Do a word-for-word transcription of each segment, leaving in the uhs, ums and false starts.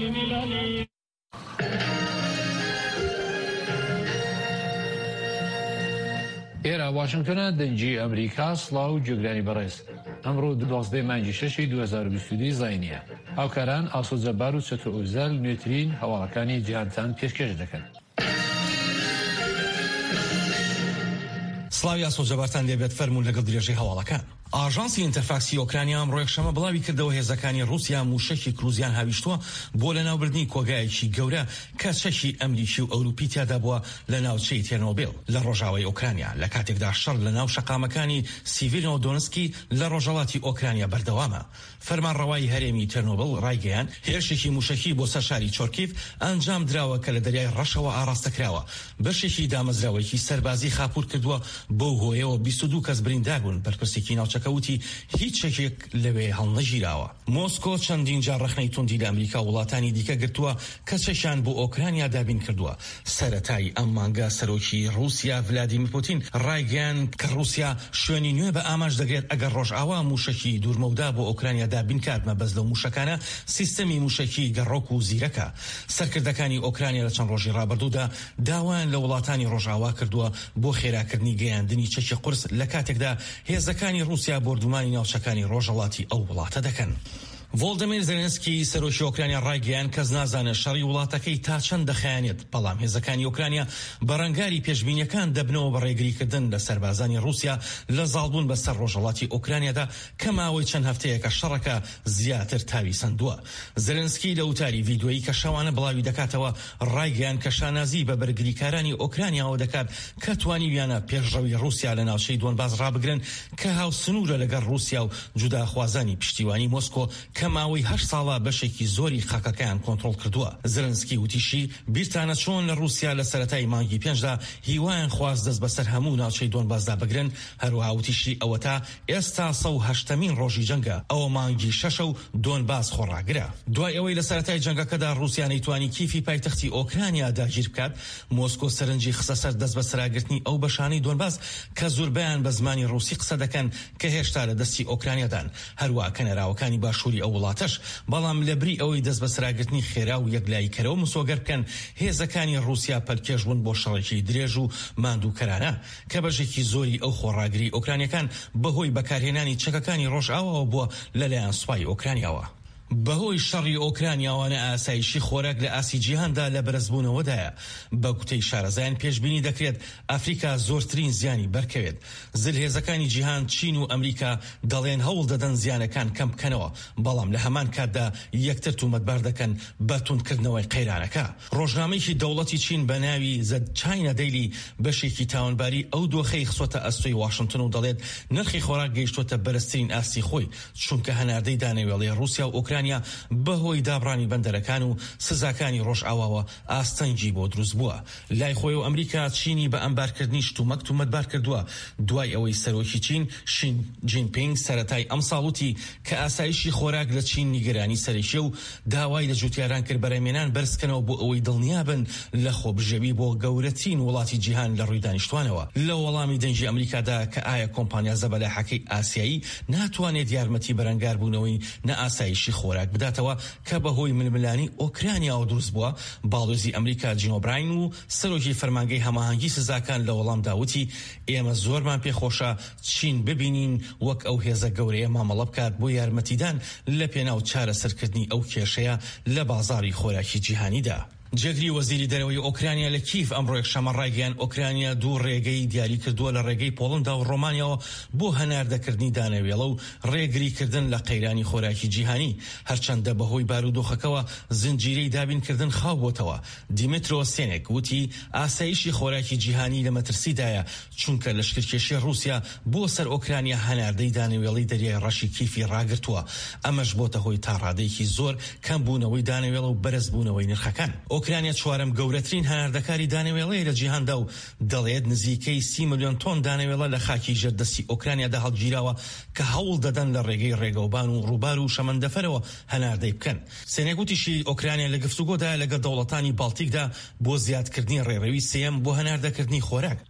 ئێرە واشنگتنە دەنجی ئەمریکا سڵاو و گوێگرانی بەڕێز ئەمڕۆ دوازدەی مانگی شەشی دوو هەزار و بیست و دوو زاینیە هاوکاران ئاسۆجەبار و چەتۆ ئوزەل نوێترین هەواڵەکانی جیهانتان پێشکەش دەکەن. سڵاوی ئاسۆجەبارتان لێبێت فەرموون لەگەڵ درێژەی هەواڵەکان. ئاژانسی ئینتەرفاکسی ئۆکرانیا ئەمڕۆ یەکشەمە بڵاوی کردەوە هێزەکانی رووسیا موشەکی کروزیان هاویشتووە بۆ لەناوبردنی کۆگایەکی گەورە کە چەشی ئەمریکی و ئەوروپی تیادا بووە لە ناوچەی تێرنۆبیل لە ڕۆژاوای ئۆکرانیا لە کاتێکدا شەڕ لە ناو شەقامەکانی سیڤیلۆدۆنسکی لە ڕۆژهەڵاتی ئۆکرانیا بەردەوامە. فەرمانڕەوایی هەرێمی تێرنۆبیل ڕایگەیان هێرشێکی موشەکی بۆ سەر شاری چۆرکیف ئەنجام دراوە کە لە دەریای ڕەشەوە ئاراستەکراوە. بەشێکی دامەزراوەیەکی سەربازی خاپور کردووە بەو هۆیەوە بیست و دوو کەس بریندار بوون. بەرپرسێکی ناوچەکەوتی هیچ شتێک لەوێ هەڵنەژیراوە. مۆسکۆ چەندین جار ڕخنەی توندی لە ئەمریکا و وڵاتانی دیکە گرتووە کە چەشیان بۆ ئۆکرانیا دابین کردووە. سەرەتای ئەم مانگە سەرۆکی رووسیا ڤلادیمیر پوتین ڕایگەیان کە رووسیا شوێنی نوێ بە ئاماژ دەگرێت ئەگەر ڕۆژئاوا موشەکی دوورمەودا بۆ ئۆکرانیا دابین کات مەبەست لەو موشەکانە سیستەمی موشەکی گەڕۆک و زیرەکە. سەرکردەکانی ئۆکرانیا لە چەند ڕۆژی ڕابردوودا داوایان لە وڵاتانی ڕۆژئاوا کردووە بۆ خێراکردنی گەیاندنی چەکی قورس لە کاتێکدا هێزەکانی رووسیا بردومانی ناوچەکانی ڕۆژهەڵاتی ئەو وڵاتە دەکەن. ڤۆلدەمیر زێلێنسکی سەرۆکی ئۆکرانیا ڕایگەیان کەس نازانێت شەڕی وڵاتەکەی تا چەند دەخایەنێت، بەڵام هێزەکانی ئۆکرانیا بەڕەنگاری پێشبینیەکان دەبنەوە بە ڕێگریکردن لە سەربازانی رووسیا لە زاڵبوون بەسەر ڕۆژهەڵاتی ئۆکرانیادا کە ماوەی چەند هەفتەیەکە شەڕەکە زیاتر تاوی سندووە. زێلێنسکی لە وتاری ڤیدیۆیی کە شەوانە بڵاوی دەکاتەوە ڕایگەیان کە شانازی بە بەرگریکارانی ئۆکرانیاەوە دەکات کە توانیویانە پێشڕەوی رووسیا لە ناوچەی دۆنباس ڕابگرن کە هاوسنوورە لەگەڵ رووسیا و جوداخوازانی پشتیوانی مۆسکۆ کە ماوەی هەشت ساڵە بەشێکی زۆری خاکەکەیان کۆنتڕۆڵ کردووە. زلنسکی وتیشی بیرتانە چۆن لە رووسیا لە سەرەتای مانگی پێنجدا هیوایان خواست دەست بەسەر هەموو ناوچەی دۆنباسدا بگرن. هەروەها وتیشی ئەوە تا ئێستا سە و هەشتەمین ڕۆژی جەنگە، ئەوە مانگی شەشە و دۆنباس خۆڕاگرە. دوای ئەوەی لە سەرەتای جەنگەکەدا رووسیا نەیتوانی کیفی پایتەختی ئۆکرانیا داگیر بکات، مۆسکۆ سەرنجی خستە سەر دەست بەسەراگرتنی ئەو بەشانەی دۆنباس کە زۆربیان بە زمانی رووسی قسە دەکەن کە هێشتا لە دەستی ئۆکرانیادان. هەروەها کەنەراوەکانی باشووری ئەو وڵاتەش بەڵام لەبری ئەوەی دەست بەسراگرتنی خێرا و یەکلاییکەرەوە مسۆگەر بکەن هێزەکانی رووسیا پەلکێش بوون بۆ شەڕێکی درێژ و ماندووکەرانە کە بەشێکی زۆری ئەو خۆڕاگری ئۆکرانیەکان بەهۆی بەکارهێنانی چەکەکانی ڕۆژئاواوە بووە لەلایەن سوپای ئۆکرانیاوە. بەهۆی شەڕی ئۆکرانیاوانە ئاسایشی خۆراک لە ئاسی جیهاندا لە بەرزبوونەوەدایە. بە گوتەی شارەزایان پێشبینی دەکرێت ئەفریقا زۆرترین زیانی بەرکەوێت. زلهێزەکانی جیهان چین و ئەمریکا دەڵێن هەوڵ دەدەن زیانەکان کەم بکەنەوە، بەڵام لە هەمان کاتدا یەکتر تومەتبار دەکەن بە توندکردنەوەی قەیرانەکە. ڕۆژنامەیەکی دەوڵەتی چین بە ناوی زە چاینە دەیلی بەشێکی تاوانباری ئەو دۆخەی خسۆتە ئەستۆی واشنگتن و دەڵێت نرخی خۆراک گەیشتۆتە بەرزترین ئاستی خۆی، چونکە هەناردەی دانەوێڵی رووسیا و ئۆکرانیا بەهۆی دابڕانی بەندەرەکان و سزاکانی ڕۆژئاواوە ئاستەنگی بۆ دروست بووە. لای خۆی و ئەمریکا چینی بە ئەمبارکردنی شتومەک تومەتبار کردووە دوای ئەوەی سەرۆکی چین شین جینپینگ سەرەتای ئەم ساڵوتی کە ئاسایشی خۆراک لە چین نیگەرانی سەرەکیە و داوای لە جوتیاران کرد بەرهەمێنان بەرزکەنەوە بۆ ئەوەی دڵنیابن لە خۆبژێوی بۆ گەورەترین وڵاتی جیهان لە ڕووی دانیشتوانەوە. لە وەڵامی دەنجی ئەمریکادا کە ئایا کۆمپانیا زەبەلاحەکەی ئاسیایی ناتوانێت یارمەتی بەرەنگاربوونەوەی نەئاسایشی خۆراک بداتەوە کە بەهۆی ململانی ئۆکرانیاوە دروست بووە. باڵۆزی ئەمریکا جینۆبراین و سەرۆکی فەرمانگەی هەماهەنگی سزاکان لە وەڵام داوتی ئێمە زۆرمان پێخۆشە چین ببینین وەک ئەو هێزە گەورەیە مامەڵە بکات بۆ یارمەتیدان لە پێناو چارەسەرکردنی ئەو کێشەیە لە بازاڕی خۆراکی جیهانیدا. جێگری وەزیری دەرەوەی ئۆکرانیا لە کیف ئەمڕۆ یەکشەمە ڕایگەیان ئۆکرانیا دوو ڕێگەی دیاری کردووە لە ڕێگەی پۆڵندا و ڕۆمانیاوە بۆ هەناردەکردنی دانەوێڵە و ڕێگریکردن لە قەیرانی خۆراکی جیهانی، هەرچەندە بەهۆی بارودۆخەکەەوە زنجیرەی دابینکردن خاو بۆتەوە. دیمیترۆ سێنێک وتی ئاسایشی خۆراکی جیهانی لە مەترسیدایە چونکە لەشکرکێشی رووسیا بۆ سەر ئۆکرانیا هەناردەی دانەوێڵی دەریای ڕەشی کیفی ڕاگرتووە. ئەمەش بۆتە هۆی تاڕادەیەکی زۆر کەمبوونەوەی دانەوێڵە و بەرزبوونەوەی نرخەکان. ئۆکرانیا چوارەم گەورەترین هەناردەکاری دانەوێڵەیە لە جیهاندا و دەڵێت نزیکەی سی ملیۆن تۆن دانەوێڵە لە خاکی ژێردەستی ئۆکرانیادا هەڵگیراوە کە هەوڵ دەدەن لە ڕێگەی ڕێگەوبان و ڕووبار و شەمەندەفەرەوە هەناردەی بکەن. سێنێگوتیشی ئۆکرانیا لە گفتوگۆدا لەگەڵ دەوڵەتانی بالتیکدا بۆ زیادکردنی ڕێڕەوی سێم بۆ هەناردەکردنی خۆراک.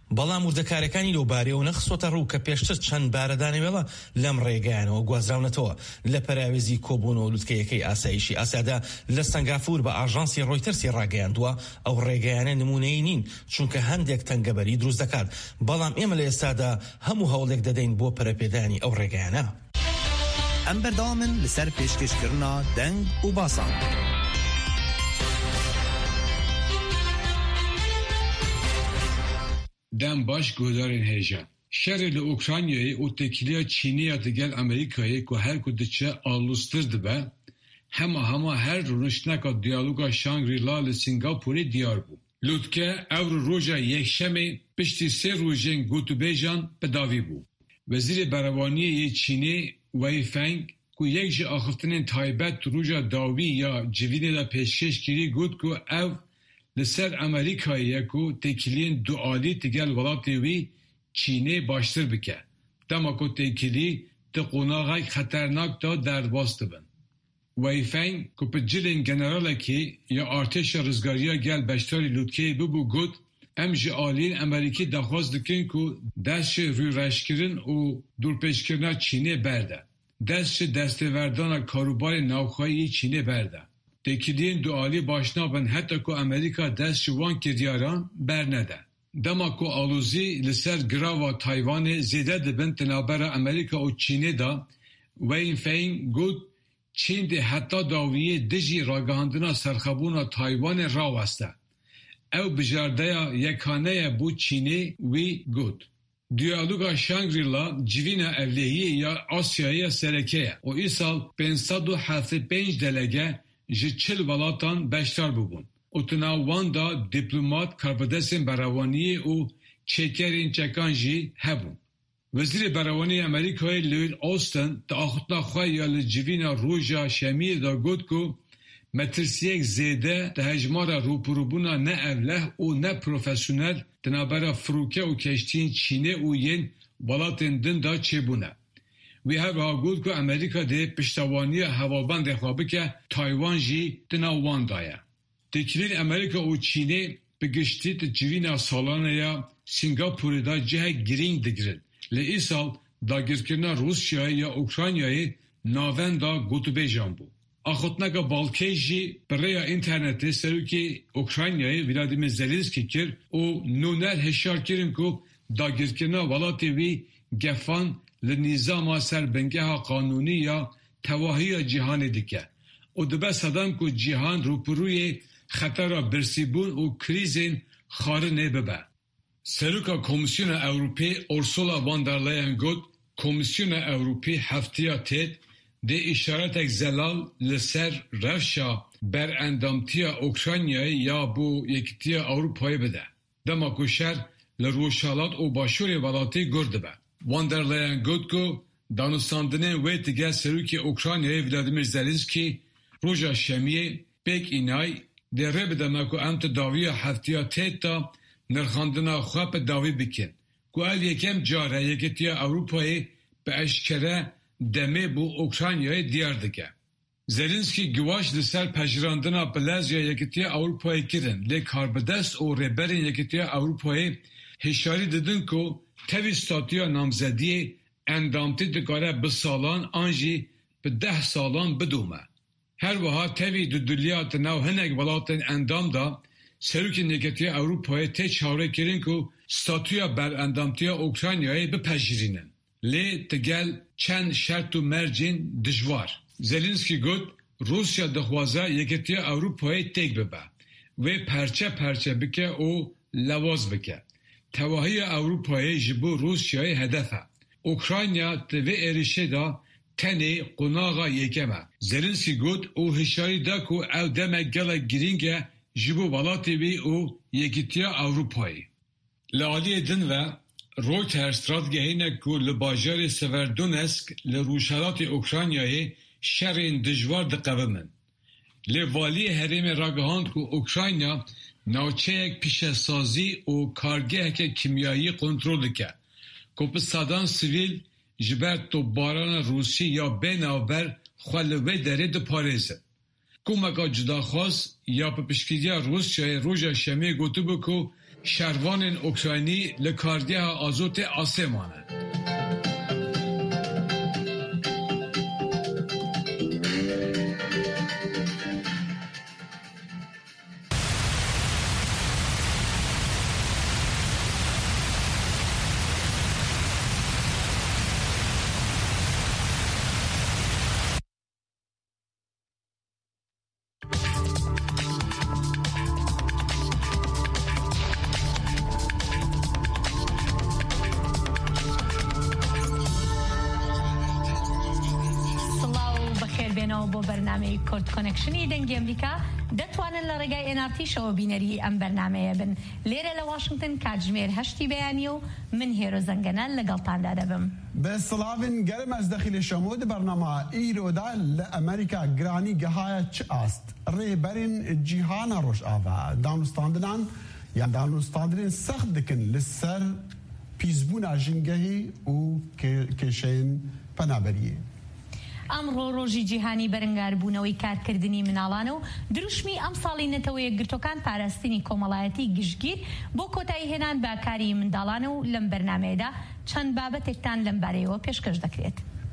بەڵام وردەکارەکانی لەوبارەیەوە نەخسۆتە ڕوو کە پێشتر چەند بارەدانەوێڵە لەم ڕێگایانەوە گوازراونەتەوە لە پەراوێزی کۆبوونەوە لوتکەیەکەی ئاسایشی ئاسیادا لە سنگافور بە ئاژانسی ڕۆیتەرسی ڕاگەیاندووە ئەو ڕێگایانە نمونەیی نین چونکە هەندێک تەنگەبەری دروست دەکات، بەڵام ئێمە لە ئێستادا هەموو هەوڵێک دەدەین بۆ پەرەپێدانی ئەو ڕێگایانە. ئەم بەردەوامن لەسەر پێشکەشکردنا دەنگ و باسان. دم باش گودارین هیجان. شر ل اوکراینای او تکیلیا چینی دگل امریکایی که هر کدومه آلوستر دبه، همه همه هر رونشنک دیالوگا شانگری-لا ل سنگاپوری دیار بود. لوتکه اور روزا یک شنبه پشتی سه روزین گوتوبیجان به داوی بود. وزیر بروانی چینی وی فنگ که یک جا آخفتن تایبت روزا داوی یا جوینه لا پیشکش گیری گود که او لسر امریکایی که تکیلین دوالی تگل ولاتی وی چینی باشتر بکه. دما که تکیلی تقوناغای خطرناک تا در باست بن. وی فنگ که په جلین گنرالا که یا ارتش رزگاریا گل بشتاری لوتکه ببو گود ام جی آلین امریکی دخواست دکن که دست روی رشکرین و دورپیشکرنا چینی برده. دست دستوردان کاروبار نوخایی چینی برده. تکیلین دوالی باشنا بن حتی که امریکا دست وان کردیاران بر نده. دما که آلوزی لسر گراوا تایوان زیده دبن تنابر امریکا و چینی دا وی فنگ گود چین ده حتی داویه دجی راگهاندنا سرخبونا تایوان راوسته. او بجارده یکانه بو چینی وی گود. دیالوگا شانگری-لا جوین اولیهی یا آسیایی سرکه و ای سال پانصد و هفتاد و پنج دلگه جه چل ولاتان بشتر ببون. او تناوان دا دیپلومات کاربدسین براوانی و چکرین چکانجی هبون. وزیر براوانی امریکای لوید آستن تا آخوتنا خواه یا لجوینا روژا شمیر دا گود که مترسیک زیده تا هجمارا روپروبونا نه اوله و نه پروفیسیونل تنابرا فروکه و کشتین چینه و ین بالاتن دن دا چه بونه. وی هر گود که امریکا ده پشتوانی هوابند خوابه که تایوان جی تناوان دایه. تکیلین امریکا و چینه بگشتی تا جوینا سالانه یا سنگاپوری دا جه گرینگ دگرن. لی سال داگیرکرنا روسیای یا اوکراینای ناون دا گوتوبیجان بود. آخوتنگا بالکی جی برای اینترنتی سروکی اوکراینای ولادیمیر زلنسکی کرد و نونر هشار کردن که داگیرکرنا ولاتی وی گفان لنظام سربنگه قانونی یا تواهی جهان دیگه. و دبه صدام که جهان روپروی خطر برسیبون و کریزین خارنه ببه. سروکا کمیسیون اوروپی اورسولا وان در لاین گفت کمیسیون اوروپی هفتیا تید ده اشارت زلال لسر روشا بر اندامتیا اوکراینای یا بو یکتیا اروپای بده. دما کشر لروشالات و باشور ولاتی گرده به. وان در لاین گفت که دانستاندنه وی تگه سروکی اوکراینای ولادیمیر زلنسکی روژا شمیه پیک اینای ده ره بدما که امت داوی هفتیا تید تا نرخاندنا خواه به داوی بکن. که ال یکم جاره یکتیا اروپایی به اشکره دمه بو اوکراینای دیار دکه. زلنسکی گواش لسر پجراندنا بلز یا یکتیا اروپایی کرن. لی کاربدست و ریبرین یکتیا اروپایی هشاری دادن که تاوی ستاتیا نامزدی اندامتی دکاره به سالان آنجی به ده سالان بدومه. هر وها تاوی دو دلیات نو هنگ ولاتن اندام دا سروکی نگتیا اروپای تی چاره کرن که ستاتویا بر اندامتیا اوکراینای بپذیرینن. لی تگل چند شرط و مرجین دجوار. زلنسکی گفت روسیا دخوازه یکتیا اروپای تیک ببه و پرچه پرچه بکه و لواز بکه. تواهی اروپای جبو روسیای هدفه. اوکراینیا توی ایرشه دا تنی قناغا یکمه. زلنسکی گفت او هشاری دا که او دمه گل گرینگه جبو ولاتی وی او یکیتیا اروپایی. لعالی دن و رویترز رادگهینه که لباجار سوردونسک لروشالات اوکراینیای شرین دجوار دقوه من. لوالی حریم راگهاند که اوکراینیا ناوچه یک پیشه سازی و کارگه که کیمیایی کنترل که که به سادان سویل جبر تو باران روسی یا بینابر خلوه داره دو پارزه. کمکا جدا خواست یا په پشکیدیا روسیای روژا شمی گوتو بکو شروان اوکراینی لکاردیه آزوت آسمانه. بۆ بەرنامەی کورد کۆنێکشنی دەنگی ئەمریکا دەتوانن لە ڕێگای ئێن ئار تی شەوە بینەری ئەم بەرنامەیە بن. لێرە لە واشنگتن کاتژمێر هەشتی بەیانی و من هێرۆ زەنگەنە لەگەڵتاندا دەبم. بە سڵاوین گەرم ئەس دەخیلی شەمۆ دە بەرنامە ئیرۆدا لە ئەمریکا گرانی گەهایە چ ئاست ڕێبەرین جیهانە ڕۆژئاوا دانوستاندنان یان دانوستاندنên سەخت dikin li ser pîzbûna jîngehê û kêşeyên penaberiyê. ئەمڕۆ ڕۆژی جیهانی بەرەنگاربوونەوەی کارکردنی مناڵانە و دروشمی ئەم ساڵی نەتەوە یەکگرتوەکان پاراستنی کۆمەڵایەتی گشتگیر بۆ کۆتایی هێنان بە کاری منداڵانە و لەم بەرنامەیەدا چەند بابەتێکتان لەم بارەیەوە پێشکەش دەکرێت.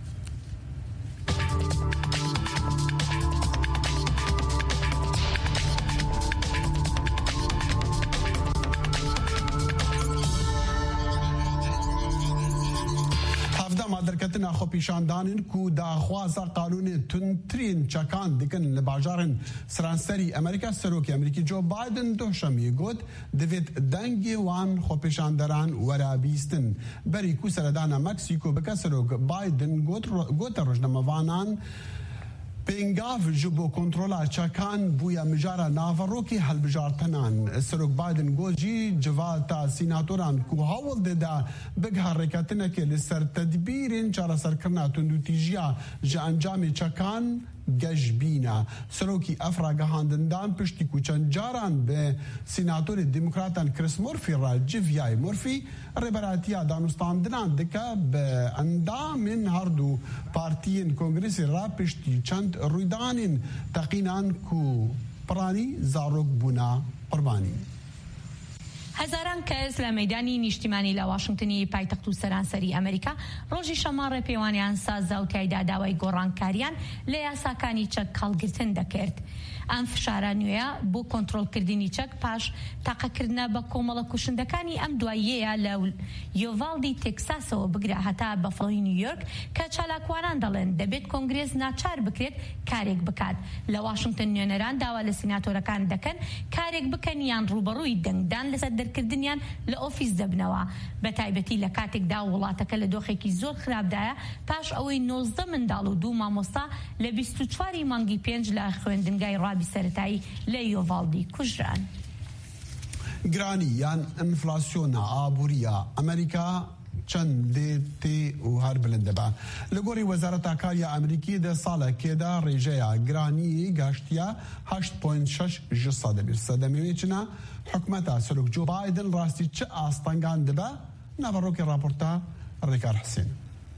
درکتنا خۆپیشاندانن ku daxwaza qanûnê tundtirîn çekan dikin li bajarên Sranserî Amerîka Serokê Amerîkî Joe Biden dohşemiyê got divêt dengê wan xwepêşanderan were bîstin. Berî ku seredana Meksîko bike Serok Biden gote rojnamevanan پێنگاو ji bo kontrola çekan bûye mijara naverokê helbijartinan. Serok Biden got jî civata sînatoran ku hewl dida bigha rêketinekê li ser tedbîrên çareserkirina tundûtîjiya ji encamê çekan gejbîne. Serokî ev ragihandindan piştî ku çend caran bi sînatorê demokratan Chris Murphy re civiyayê Murphy rêberatiya danûstandinan dike bi endamên her du partiyên Kongresê re piştî çend rûydanên teqînan ku piranî zarok bûna qurbanî. هەزاران کەس لە مەیدانی نیشتیمانی لە واشنگتنی پایتەخت و سەرانسەری ئەمریکا ڕۆژی شەماڕێ پەیوانیان سازا و تایدا داوای گۆڕانکاریان لە یاساکانی چەک هەڵگرتن دەکرد. ئەم فشارە نوێیە بۆ کۆنتڕۆڵکردنی چەک پاش تاقەکردنە بە کۆمەڵە کوشندەکانی ئەم دواییەیە لە یۆڤالدی تێکساسەوە بگرە هەتا بەفڵۆی نیویۆرک کە چالاکوانان دەڵێن دەبێت کۆنگرێس ناچار بکرێت کارێک بکات. لە واشنگتن نوێنەران داوا لە سیناتۆرەکان دەکەن کارێک بکەن یان ڕوبەڕووی دەنگدان لەسەر دەرکردنیان لە ئۆفیس دەبنەوە. بە تایبەتی لە کاتێکدا وڵاتەکە لە دۆخێکی زۆر خراپدایە پاش ئەوەی نۆزدە منداڵ و دوو مامۆستا لە بیست و چواری مانگی پێنج لە خوێندنگای ڕابی سەرەتایی لە یۆڤالدی کوژران. گرانی یان ئەنفلاسیۆنا ئابووریە ئەمریکا چەند دێ تێ و هەر بلند دەبە. لە گۆڕی وەزارەتە کاریە ئەمریکی دە ساڵێکێدا ڕێژەیە گرانی گەشتیە هەشت پۆینت شەش ji سەدە بیر سەدەمەوێ چنە حکومەتە سەرۆک جو بایدن ڕاستی چ ئاستەنگان دەبە ناڤەڕۆکی راپۆرتە ڕێکار حسێن.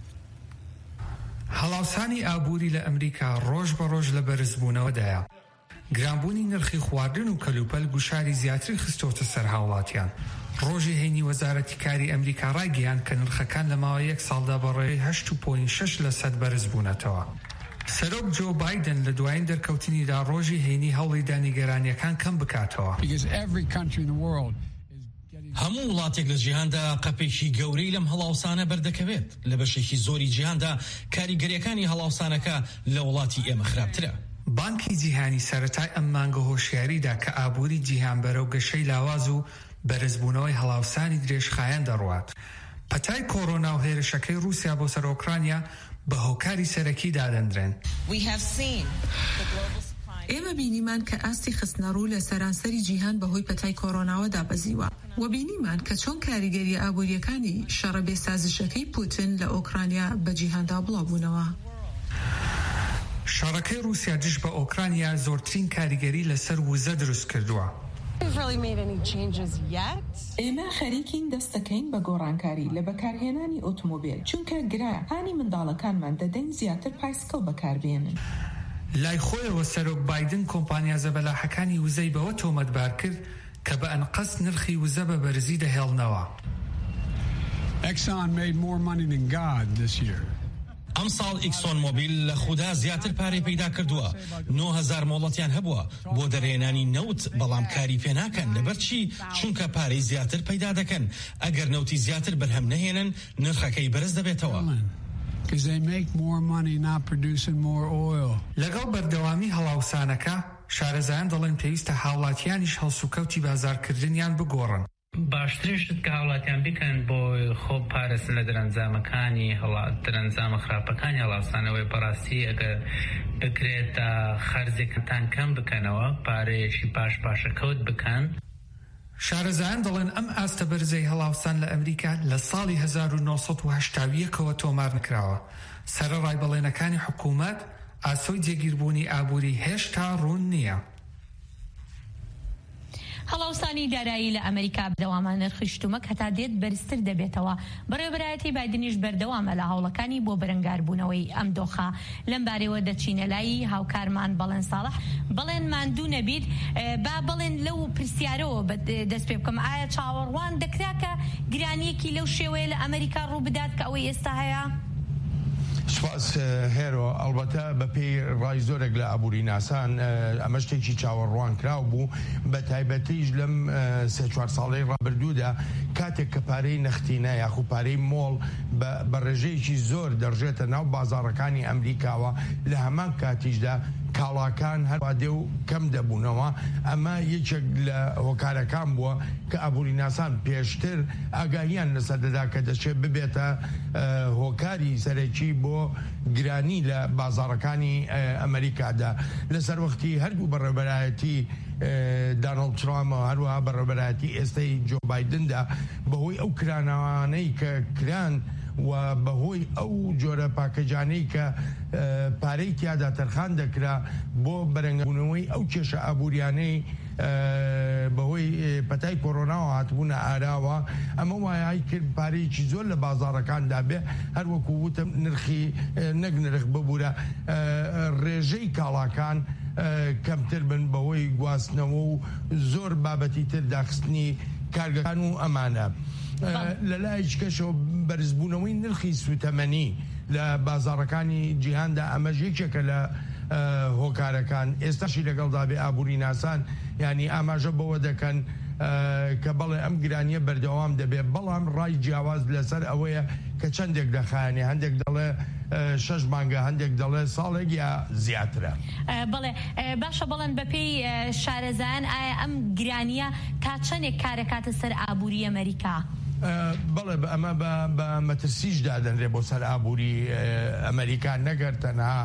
هەڵاوسانی ئابووری لە ئەمریکا ڕۆژ بە ڕۆژ لە بەرزبوونەوەدایە. گرانبوونی نرخی خواردن و کەلوپەل گوشاری زیاتری خستۆتە سەر هاوڵاتیان. ڕۆژی هێنی وەزارەتی کاری ئەمریکا ڕایگەیاند کە نرخەکان لە ماوەی یەک ساڵدا بەڕێوەی هەشت پۆینت شەش لە سەد بەرز بوونەتەوە. سەرۆک جۆ بایدن لە دوایین دەرکەوتنیدا ڕۆژی هێنی هەوڵی دانیگەرانیەکان کەم بکاتەوە. هەموو وڵاتێک لە جیهاندا قەپێکی گەورەی لەم هەڵاوسانە بەردەکەوێت. لە بەشێکی زۆری جیهاندا کاریگەریەکانی هەڵاوسانەکە لە وڵاتی ئێمە خراپترە. بانکی جیهانی سەرەتای ئەم مانگە هۆشیاریدا کە ئابووری جیهان بەرەو گەشەی لاواز و بەرزبوونەوەی هەڵاوسانی درێژخایەن دەڕوات. پەتای کۆڕۆنا و هێرشەکەی رووسیا بۆ سەر ئۆکرانیا بە هۆکاری سەرەکی دادەندرێن. ئێمە بینیمان کە ئاستی خستنەڕوو لە سەرانسەری جیهان بەهۆی پەتای کۆڕۆناوە دابەزیوە و بینیمان کە چۆن کاریگەری ئابووریەکانی شەڕە بێسازشەکەی پوتین لە ئۆکرانیا بە جیهاندا بڵاوبوونەوە. شەڕەکەی رووسیا دژ بە ئۆکرانیا زۆرترین کاریگەری لەسەر وزە دروست کردووە. ئێمە خەریکین دەستەکەین بە گۆڕانکاری لە بەکارهێنانی ئۆتۆمۆبیل چونکە گرە هانی منداڵەکانمان دەدەین زیاتر پایسکڵ بەکاربێنن. لای خۆیەوە سەرۆک بایدن کۆمپانیا زەبەلاحەکانی وزەی بەوە تۆمەتبار کرد کە بە ئەنقەس نرخی وزە بە بەرزی دەهێڵنەوە. Exxon made more money than God this year. ئەم ساڵ ئیکسۆن مۆبیل لە خوددا زیاتر پارەی پەیدا کردووە. نۆ هەزار مۆڵەتیان هەبووە بۆ دەرهێنانی نەوت، بەڵام کاری پێ ناکەن. لەبەرچی؟ چونکە پارەی زیاتر پەیدا دەکەن. ئەگەر نەوتی زیاتر بەرهەم نەهێنن، نرخەکەی بەرز دەبێتەوە. Because they make more money not producing more oil. لەگەڵ بەردەوامی هەڵاوسانەکە، شارەزایان دەڵێن پێویستە هاوڵاتیانیش هەڵسوکەوتی بازارکردنیان بگۆڕن. باشترشت کە هاوڵاتیان بکەن بۆ خۆ پارێزن لە دەرەنجامەکانی هەڵات دەرەنجامە خراپەکانی هەڵاوسانەوەی بەڕاستی ئەگەر بکرێت خەرجێکتان کەم بکەنەوە، پارەیەشی پاش پاشەکەوت بکەن. شارەزایان دەڵێن ئەم ئاستە بەرزەی هەڵاوسان لە ئەمریکا لە ساڵی هەزار و نۆسەد و هەشتا و یەکەوە تۆمار نکراوە. سەرەڕای بەڵێنەکانی حکوومەت ئاسۆی جێگیربوونی ئابووری هێشتا ڕوون نییە. هەڵاوسانی دارایی لە ئەمریکا بەردەوامان نرخی شتومەک هەتا دێت بەرزتر دەبێتەوە. بەڕێوەبەرایەتی بایدنیش بەردەوامە لە هەوڵەکانی بۆ بەرەنگاربوونەوەی ئەم دۆخە. لەم بارەوە دەچینە لای هاوکارمان بەڵێن ساڵح. بەڵێن ماندوو نەبیت، با بەڵێن لەو پرسیارەوە دەست پێ بکەم، ئایا چاوەڕوان دەکرا کە گرانیەکی لەو شێوەیە لە ئەمریکا ڕوو بدات کە ئەوەی ئێستا هەیە؟ سپاس هێرۆ. ئەڵبەتە بە پێی ڕای زۆرێک لە ئابووری ناسان ئەمە شتێکی چاوەڕوان کراو بوو، بە تایبەتیش لەم سێ چوار ساڵەی ڕابردوودا کاتێک کە پارەی نەختینە یاخو پارەی مۆڵ بە ڕێژەیەکی زۆر دەڕژێتە ناو بازاڕەکانی ئەمریکاوە، لە هەمان کاتیشدا کاڵاکان هەروە دێ و کەم دەبوونەوە. ئەمە یەکێک لە هۆکارەکان بووە کە ئابووری ناسان پێشتر ئاگاهیان لەسەر دەدا کە دەچێت ببێتە هۆکاری سەرەکی بۆ گرانی لە بازاڕەکانی ئەمریکادا. لەسەر وەختی هەردوو بەڕێوەبەرایەتی دانەڵد ترامپ و هەروەها بەڕێوەبەرایەتی ئێستای جۆ بایدندا بەهۆی ئەو کرانەوانەی کە کران و بەهۆی ئەو جۆرە پاکەجانەی کە پارەی تیادا تەرخان دەکرا بۆ بەرەنگبوونەوەی ئەو کێشە ئابووریانەی بەهۆی پەتای کۆڕۆناوە هاتبوونە ئاراوە، ئەمە وایای کرد پارەیەکی زۆر لە بازاڕەکاندا بێ، هەروەکو وتم نرخی نەک نرخ ببوورە ڕێژەی کاڵاکان کەمتر بن بەهۆی گواستنەوە و زۆر بابەتی تر داخستنی کارگەکان و ئەمانە. لە لایەکی کەشەوە بەرزبوونەوەی نرخی سوتەمەنی لە بازاڕەکانی جیهاندا ئەمەش یەکێکە لە هۆکارەکان. ئێستاشی لەگەڵدا بێ ئابووری ناسان ینی ئاماژە بەوە دەکەن کە بەڵێ ئەم گرانیە بەردەوام دەبێت، بەڵام ڕای جیاواز لەسەر ئەوەیە کە چەندێک دەخایەنێ، هەندێک دەڵێ شەش مانگە، هەندێک دەڵێ ساڵێک یا زیاترە. بڵێ باشە، بەڵێن بەپێی شارەزایان ئایا ئەم گرانیە تا چەندێک کارەکاتە سەر ئابووری ئەمریکا؟ بەڵێ ئەمە بە مەترسیش دادەنرێ بۆ سەر ئابووری ئەمریکا، نەگەر تەنها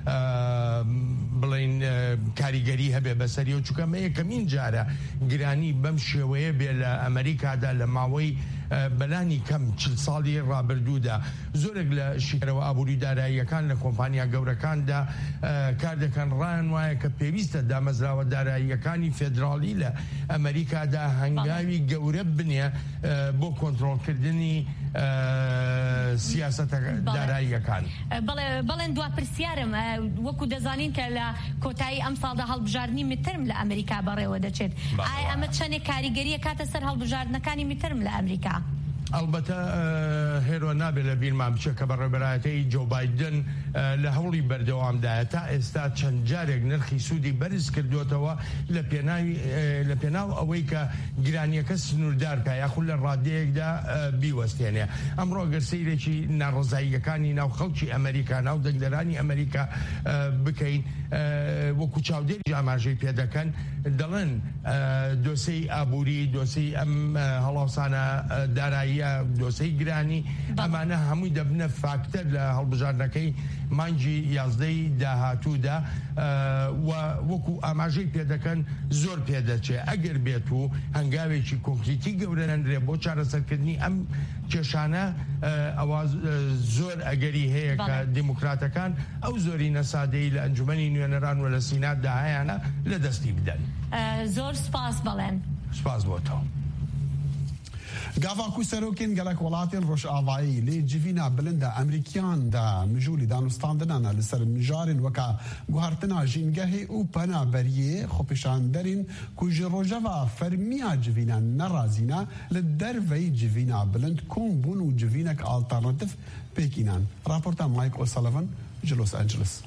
بڵین کاریگەری هەبێ بەسەری و چونکە مە یەکەمین جارە گرانی بەم شێوەیە بێ لە ئەمریکادا لە ماوەی بەلانی کەم چل ساڵی ڕابردوودا. زۆرێک لە شیکەرەوە ئابووری داراییەکان لە کۆمپانیا گەورەکاندا کار دەکەن، ڕایان وایە کە پێویستە دامەزراوە داراییەکانی فێدراڵی لە ئەمریکادا هەنگاوی گەورە بنێ بۆ کۆنتڕۆڵکردنی سیاسەتە داراییەکان. بەڵێن دوا پرسیارم، وەکو دەزانین کە لە کۆتایی ئەم ساڵدا هەڵبژاردننی میترم لە ئەمریکا بەڕێوە دەچێت، ئایا ئەمە چەندێک کاریگەریە کاتە سەر هەڵبژاردنەکانی میترم لە ئەمریکا؟ ئەلبەتە هێرۆ نابێت لە بیرمان بچێت کە بەڕێوەبەرایەتی جۆ بایدن لە هەوڵی بەردەوامدایە تا ئێستا چەند جارێک نرخی سوودی بەرز کردوتەوە لە پێناو ئەوەی کە گرانیەکە سنووردار کە یاخود لە ڕادەیەکدا بیوەستێنێ. ئەمڕۆ گەر سەیرێکی ناڕزاییەکانی ناو خەڵکی ئەمریکا، ناو دەنگدەرانی ئەمریکا بکەین، وەکو چاودێری ئاماژەی پێ دەکەن، دەڵێن دۆسەی ئابووری، دۆسەی ئەم هەڵاوسانە دارایی، دۆسەی گرانی، ئەمانە هەمووی دەبنە فاکتەر لە هەڵبژاردنەکەی مانگی یازدەی داهاتوودا و وەکو ئاماژەی پێ دەکەن زۆر پێدەچێت ئەگەر بێت و هەنگاوێکی کۆنکریتی گەورە نەندرێ بۆ چارەسەرکردنی ئەم کێشانە. ئەوە زۆر ئەگەری هەیە کە دیموکراتەکان ئەو زۆری نەسادەی لە ئەنجومەنی نوێنەران و لە سیناتدا هەیەە لە دەستی بدەن. زۆر سپاس. بەڵێن سپاس بۆ تۆ. گاوا کو سروکین گلک ولاتین روش آوایی لی جوینا بلند امریکیان دا مجولی دانستاندنانا لسر مجارن وکا گوهرتنا جینگهی او پنا بریه خوپشان درین کج روژوا فرمیا جوینا نرازینا لدر وی جوینا بلند کون بون و جوینک آلترناتیف پیکینان. راپورتا مایک اوسالوان جلوس انجلس.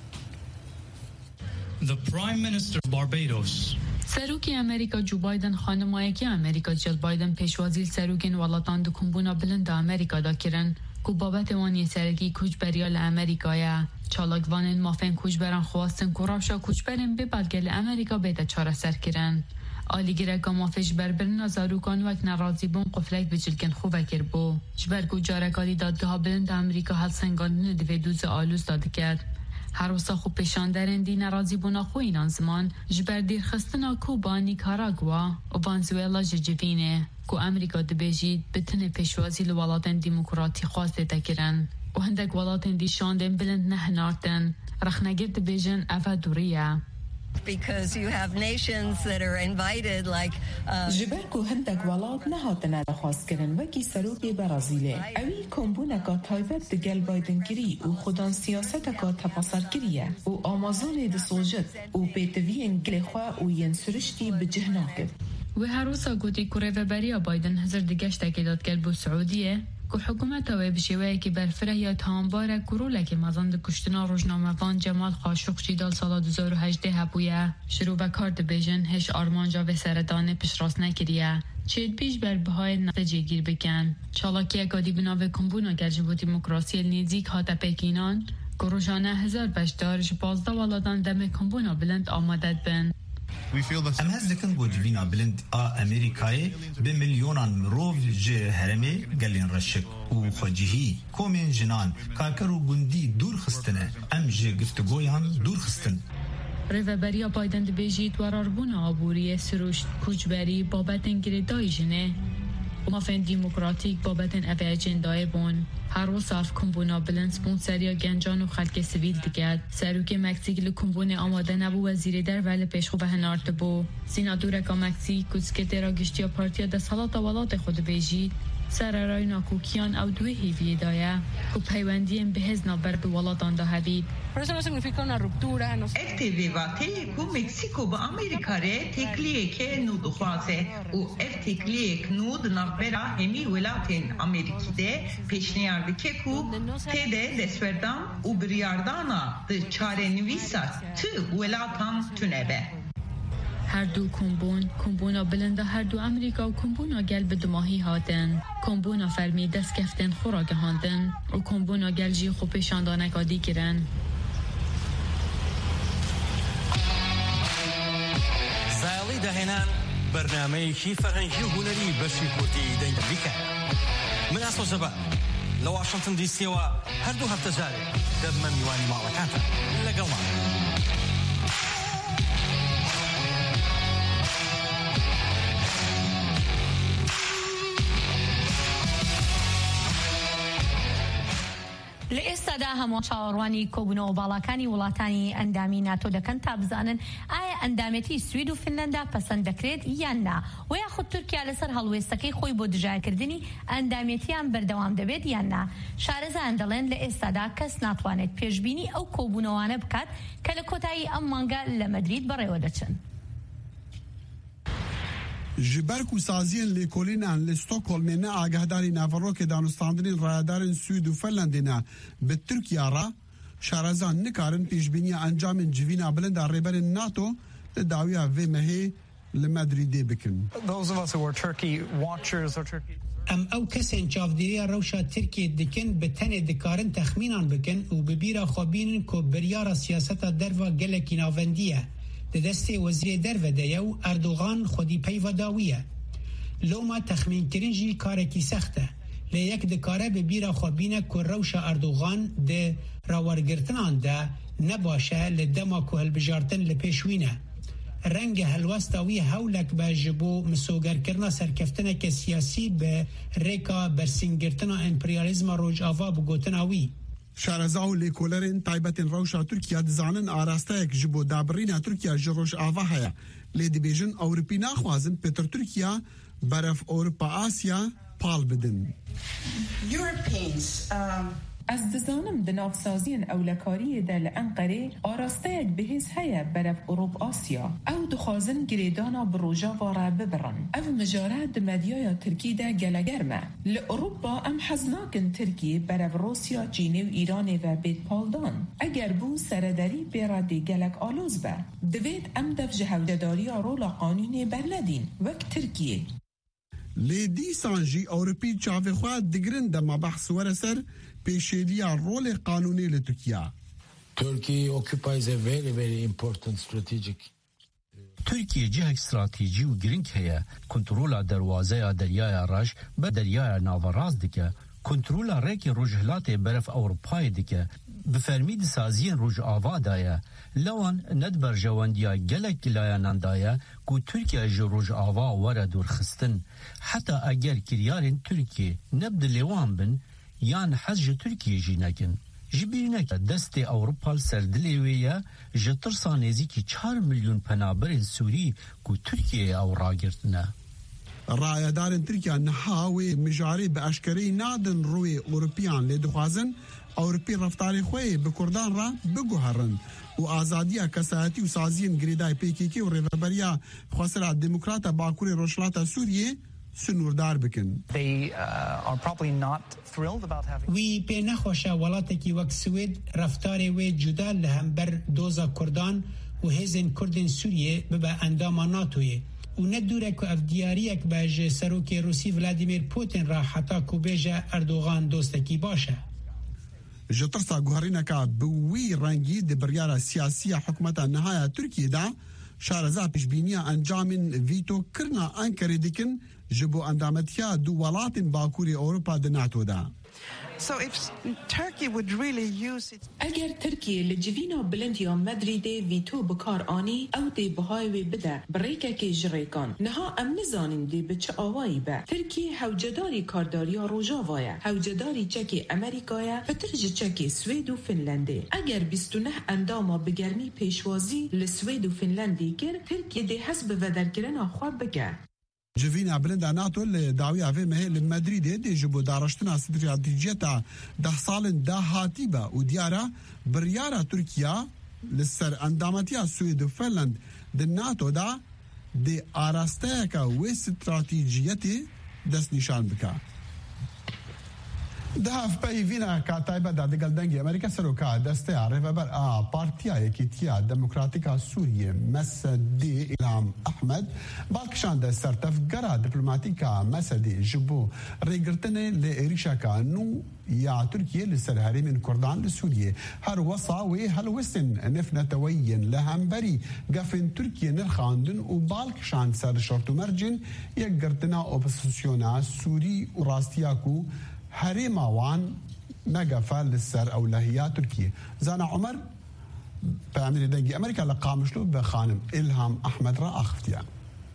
The Prime Minister of Barbados. سروکی امریکا جو بایدن خانمایکی امریکا جل بایدن پیشوازی سروکین ولاتان دکمبونا بلند امریکا دا کرن کو بابت وانی سرگی کوچ بریال امریکایا چالاگوانن مافن کوچ بران خواستن کورابشا کوچ برن به بلگل امریکا بیده چاره سر کرن آلیگیره که مافش بربرن نزاروکان وک نرازی بون قفلک بجلکن خوبه کر بو جبرگو جارکالی دادگاه بلند امریکا حل سنگاندن دوی دوز آلوز داده کرد هر وسا خوب پیشان درندی نرازی بونا خو اینان زمان جبر دیر خستنا کوبا نیکاراگوا و وانزویلا ججوینه کو امریکا دبیجید بتنه پیشوازی لولاتن دیموکراتی خواسته تکرن و هندک ولاتن دی شاندن بلند نهنارتن رخنگیر دبیجن افا دوریه because you have nations that are invited like جبركو هندك ولات نهاتنا خواست کرن وکی سروک برازیله اوی کمبونکا تایبت دگل بایدن کری و خودان سیاستکا تپاسر کریه و آمازون دسوجت و پیتوین گل خواه و ین سرشتی بجهناکد و هروسا گوتی کوره و بریا بایدن هزار دگشت اکیداد کل بو سعودیه که حکومت اوی بشیوه که برفره یا تانباره کروله که مزاند کشتنا روشناموان جمال خاشقچی دال سال دو هزار و هجده هبویه شروع به کار دبیجن هش آرمانجا و سردانه پیش راست نکریه چید بیش بر بهای نتیجه گیر بکن چالاکی اگادی بناوه کمبونا گرجبو دیموکراسی نیزیک هاتا پیکینان که روشانه هزار بشدارش بازده والادان دم کمبونا بلند آمادت بن ام هزدکن گو جوینا بلند آ امریکای به میلیونان مروف جه هرمی گلین رشک و خواجهی کومین جنان کارکر و گندی دور خستنه ام جه گفتگویان دور خستن ریوبریا بایدن دبیجید وراربون آبوری سروشت کوچبری بابتن گریدای جنه و مافن دیموکراتیک بابتن اوه اجندای بون هر و صاف کمبونا بلند سپونسریا گنجان و خلق سویل دیگد سروک مکسیک لکمبون آماده نبو وزیر در ولی پیشخو به هنارت بو سینادورکا مکسیک کسکت را گشتیا پارتیا ده سالات والات خود بیجید سر رای ناکوکیان او دوی هیوی دایه و پیوندیم به هزنا بر به والاتان ده هبید افتیواتی کو مکسیکو با امریکا ره تکلیه که نود خواسته و اف تکلیه نود نبرا همی ولاتین امریکی ده پیشنهاد که کو تده دسوردان و بریاردانا ده چاره نویسا تو ولاتان تونبه هر دو کمبون کمبونا بلنده هر دو امریکا و کمبونا گل به دماهی هاتن کمبونا فرمی دست کفتن خوراک هاندن و کمبونا گل جی خوب شاندانک آدی کرن زایلی دهنان برنامه‌ی فرهنگی و هنری بشی کردی دنگ امریکا من اسو زبا لو واشنطن دی سی و هر دو هفته جاری دب من میوانی مالکانتا لگل ما لئێستادا هەموو چاوەڕوانی کۆبوونەوە باڵاکانی وڵاتانی ئەندامی ناتۆ دەکەن تا بزانن ئایا ئەندامەتی سوید و فنلەندا پەسەند دەکرێت یان نا و یاخود تورکیا لەسەر هەڵوێستەکەی خۆی بۆ دژایرکردنی ئەندامەتیان بەردەوام دەبێت یان نا شارەزایان دەڵێن لە ئێستادا کەس ناتوانێت پێشبینی ئەو کۆبوونەوانە بکات کە لە کۆتایی ئەم مانگە لە مەدرید بەڕێوە دەچن جبرکو سازیان لیکولینان لستوکولمینه آگهداری نافروک دانستاندنین رایدارن سوید و فنلندینا به ترکیه را شارزان نکارن پیشبینی انجام جوینا بلند ریبر ناتو لداویا و مهی لمدریدی بکن. ام او کسین چافدیری روشا ترکیه دکن به تنه دکارن تخمینان بکن و ببیرا خوابینن که بریار سیاست دروا گلکی ناوندیه ده دست وزیر دروده و اردوغان خودی پیوداویه لوما تخمین کرنجی کارکی سخته لیک دکاره به بیرا خوابینه که روش اردوغان ده راورگرتنان ده نباشه لدما که هلبجارتن لپیشوینه رنگ هلوستاوی هولک به جبو مسوگر کرنا سرکفتنه که سیاسی به ریکا برسینگرتنا امپریالیزم روج آوا بگوتناوی شارزاو لیکولرین تایبتین روشا ترکیه دزانن آراسته یک جبو دابرین ترکیه جروش آوا هیا لیدی بیجن اوروپی ناخوازن پتر ترکیه برف اروپا آسیا پال بدن. Europeans um از دزانم دنافسازین اولکاری دل انقره آراسته بهز هیا برف اروپ آسیا او دخوازن گریدانا بروجا وارا ببرن او مجارات دمدیایا ترکی ده گلگرمه لأوروبا ام حزناکن ترکی برف روسیا چینی و ایران و بیت پالدان اگر بو سرداری بیرا دی گلک آلوز به دوید ام دف جهودداری رولا قانونی برندین وک ترکیه لیدی سانجی اوروپی چاوی خواه دگرن دما بحث ورسر پیشیدیا رول قانونی لترکیه. Turkey occupies a very very important strategic. ترکیه جهه استراتیجی و گرینگ هیا کنترولا دروازه دریای راش به دریای ناوراز دکه کنترولا ریک روجهلات برف اروپای دکه بفرمید سازین روج آوا دایا لوان ندبر جواندیا گلک لایانان دایا کو ترکیه جو روج آوا وره دور خستن حتی اگر کریارین ترکیه نبد لیوان بن یان حج ترکیه جی نکن جبیرنک دست اوروپا سردلیویه جترسا نزیکی چهار میلیون پنابر سوری کو ترکیه او راگرتنه. رایدارن ترکیه نهاوی مجاری به اشکری نادن روی اوروپیان لدخوازن اوروپی رفتاری خوی به کردان را بگوهرن و آزادی کساتی و سازین گریدای پیکیکی و ریوبریا خسرات دموکرات باکوری روشلات سوریه سنوردار بکن. They uh, are probably not thrilled about having. وی پی نخوشه ولاتی وک سوید رفتاری وی جدا لهمبر دوزا کردان و هزین کردن سوریه ببا اندام ناتویه و ندوره که افدیاریک باج سروک روسی ولادیمیر پوتین را حتی که بیجه اردوغان دوستکی باشه. جترسا گوهرینکا بوی رنگی دی بریار سیاسی حکومت نهایا ترکیه دا شارزا پیشبینی انجام ویتو کرنا انکری دیکن جبو اندامتیا دو ولات باکوری اوروپا د ناتو دا. So if Turkey would really use it اگر ترکیه لجوینا بلندیا مدرید ویتو بکار آنی او دی بهای بده بریکه که جریکان نها ام نزانین دی بچه آوایی به ترکیه حوجداری کارداریا روژا وایه حوجداری چکی امریکایه فترج چکی سوید و فنلنده اگر بیست و نه انداما بگرمی پیشوازی لسوید و فنلندی گر ترکیه دی حسب ودرگرن خواب بگه. جوینا بلند ناتو لداوی اوی مهل مدرید دی جبو دارشتنا استراتیجیتا ده سال ده هاتی با و دیارا بریارا ترکیه لسر اندامتیا سوید و فنلند دی ناتو دا دی آراسته که و استراتیجیتی دست نشان بکا. ده افپای وینا که تایبه دا دگل دنگی امریکا سروکا دسته عرفه بر آ پارتیا یکی تیا دموکراتیکا سوریه مسدی الهام احمد بالکشان ده سرتفگرا دیپلوماتیکا مسدی جبو ریگرتنه لئریشا که نو یا ترکیه لسر هرمین کردان لسوریه هر وصاوی هل وسن نفنتوین لهمبری قفن ترکیه نرخاندن و بالکشان سر شرطو مرجن یک گرتنا اپوزیسیونا سوری و راستیاکو هرم وان نقفة للسر أولهية تركيا زانا عمر بأمير دنجي أمريكا لقامشلو بخانم إلهام أحمد را أخفتيان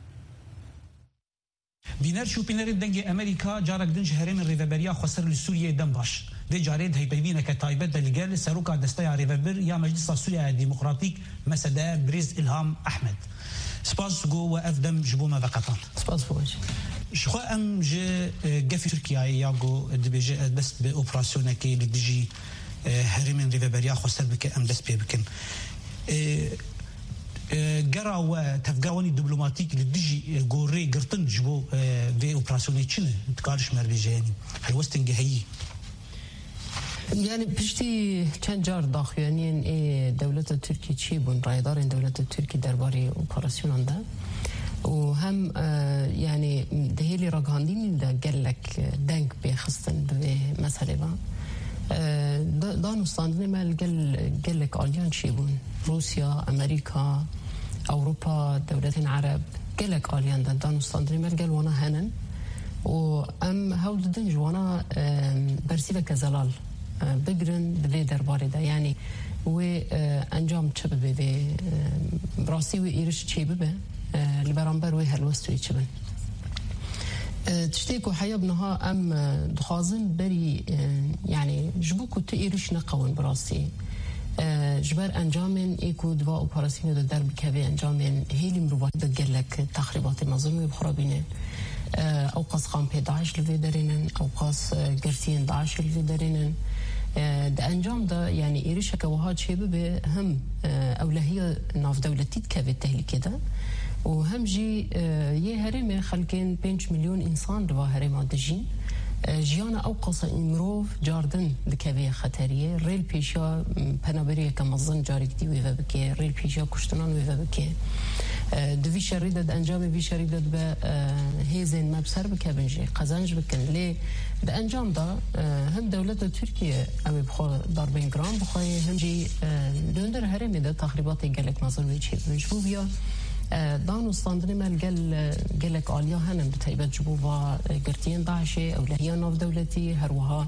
بینر شوپینر دنگ امریکا جارک دنج هرم ریوبریا خسر لسوریه دم باش دی جارید هیپیوینه که تایبت دلگل سروکا دسته ریوبر یا مجلس سوریه دموکراتیک مسده بریز الهام احمد سپاس گو و افدم جبوما وقتان سپاس بوش شخو ام جه گفی ترکیه یا گو دبیجه دست به اپراسیونه که لدیجی هرم ریوبریا خسر بکه ام دست بی بکن گرا و تفگاونی دیپلماتیک لدیجی گوری گرتن جبو و اپراسیونی چنه تکارش مربیجه یعنی هلوستن هایی يعني بشتي كان جار داخل يعني دولة تركيا شيء بون رايدار دولة تركيا درباري اوبراسيون ده وهم يعني دهيلي رقاندين ده قال لك دنك بخصتن بمسألة با دانو صاندني ما قال قال لك أليان شيء بون روسيا أمريكا أوروبا دولتين عرب قال لك أليان ده دانو صاندني ما قال وانا هنن وأم هود دنج وانا برسيبة كزلال بقرن بذي درباري ده يعني و انجام چه ببه براسي و ايرش چه ببه لبرانبر و هلوستوي چه بن تشتيكو حيابنها ام دخازن بري يعني جبوكو تايرش نقون براسي جبر انجامن ايكو دوا اوبراسيون ده درب كبي انجامن هيلي مروات بقلك تخريبات مظلومي بخرابينه او قاس قام داعش لوی درینن او قاس گرتین داعش لوی درینن ده انجام ده يعني إيريشا كوهات شيء به هم أولهية ناف دولتي تكفي التهلكة ده وهم جي يهرم خلقين بينش مليون إنسان روا هرم دجين جيانا أو قصة إمروف جاردن دكافية خطرية ريل بيشا بنابرية كمظن جاركتي ويفا بكي ريل بيشا كشتنان ويفا بكي دوی شریدت انجام وی شریدت به هیزن مبسر بکبنجی قزنج بکن لی ده انجام دا هم دولت ترکیه اوی بخوا داربین گرام بخوای هم جی لندر هرمی ده تخریبات گلک مازل وی چی بجبو بیا دانو استاندنی مل گل گلک آلیا هنم بتایبت جبو و گرتین داعشه اولهیا ناف دولتی هروها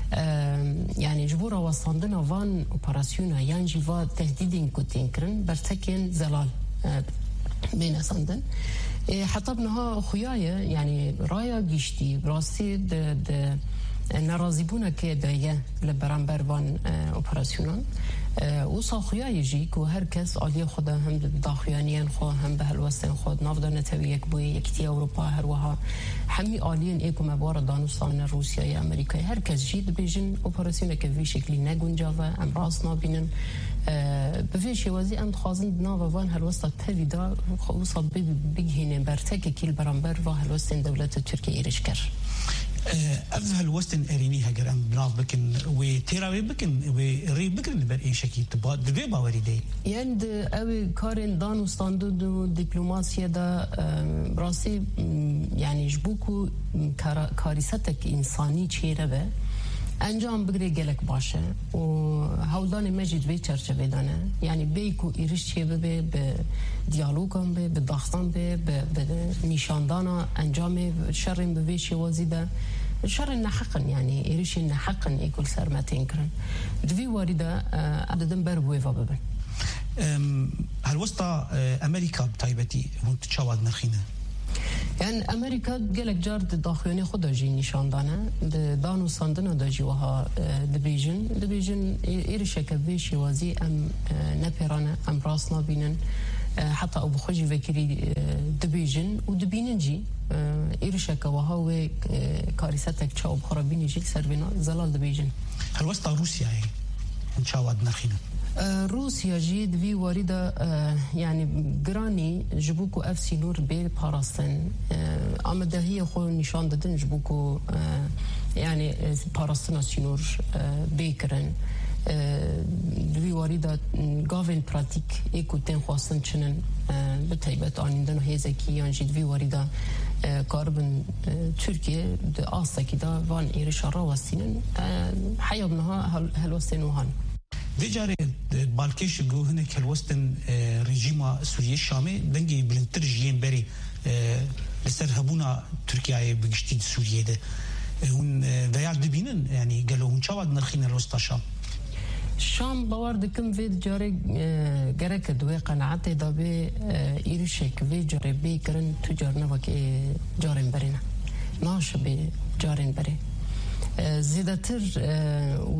يعني جبورا وستاندنا وان اوپراسیونا یان جیوا تهدیدین کتین کرن برتکین زلال بين سندن حتى بنها خياية يعني رايا جيشتي براسي د د نرازيبونا كده لبرانبر وان اوبراسيونان وصا خياية جيك وهركس عليه خدا هم داخليانيان خو هم بهالوسن خود نافدا نتويك بوي يكتي اوروبا هروها حمي آلين ايكو مبارا دانوستان روسيا يا امريكا هركس جيد بيجن اوبراسيونا كفي شكلي نگونجاوا ام راسنا بينن بفيش وزي ام خازن نافا وان هالوسط تفيدا وصا بيجهن برتك كيل برانبر وهالوسن دولة تركيا ايرشكر أفضل الوستن أريني هجر أم بناف بكن وتيراوي بكن وري بكن بر إيه شكل تبا دبي باوري دي يعني أوي كارن دانو ستاندو دبلوماسيا دا براسي يعني جبوكو كاريستك إنساني چيرا به انجام بگیره گلک باشه و هولدان مجید به چرچه بدانه یعنی بیکو ایرش چیه به به دیالوگم به به داستان به به نشاندانا انجام شرم به ویش وزیده شر نحقن يعني ایرش نحقن ایکل سرمتین کرن دوی وارده عددن بر بویفا ببن هل وسط امریکا بتایبتی هون تشاود نرخینه يعني أمريكا جالك جارد داخليني خدا جي نشان دانا دانو ساندنا دا جيوها دبيجن دبيجن إيرشك بيشي وزي أم نبيرانا أم راسنا بينن حتى أبو خجي فكري دبيجن ودبينن جي إيرشك وهاوي كاريستك تشاوب خرابيني جي سربينا زلال دبيجن هل وسط روسيا هي نشاود نرخينا روسيا جيد في واردة يعني جراني جبوكو اف سي نور بي باراستن اما ده هي خو نشان دادن جبوكو يعني باراستنا سينور بيكرن في واردة غافين براتيك ايكو تن خواستن چنن بتايبت آنيندن هيزكي يعني جيد في واردة كاربن تركيا ده آستاكي ده وان ايرشا راوستينن حيابنها هلوستين وهان دیجاره بالکش گو هنه کل وستن رژیم سوریه شامی دنگی بلندتر جین بری لسر هبونا ترکیه بگشتی سوریه ده هون ویار دبینن یعنی گلو هون چاود نرخین الوسطا شام شام باور دکم وید جاره گرک دوی قناعت دا به ایرشک وید جاره بی کرن تو جار نوکی جارن برینه ناش به جارن بری زيادتر و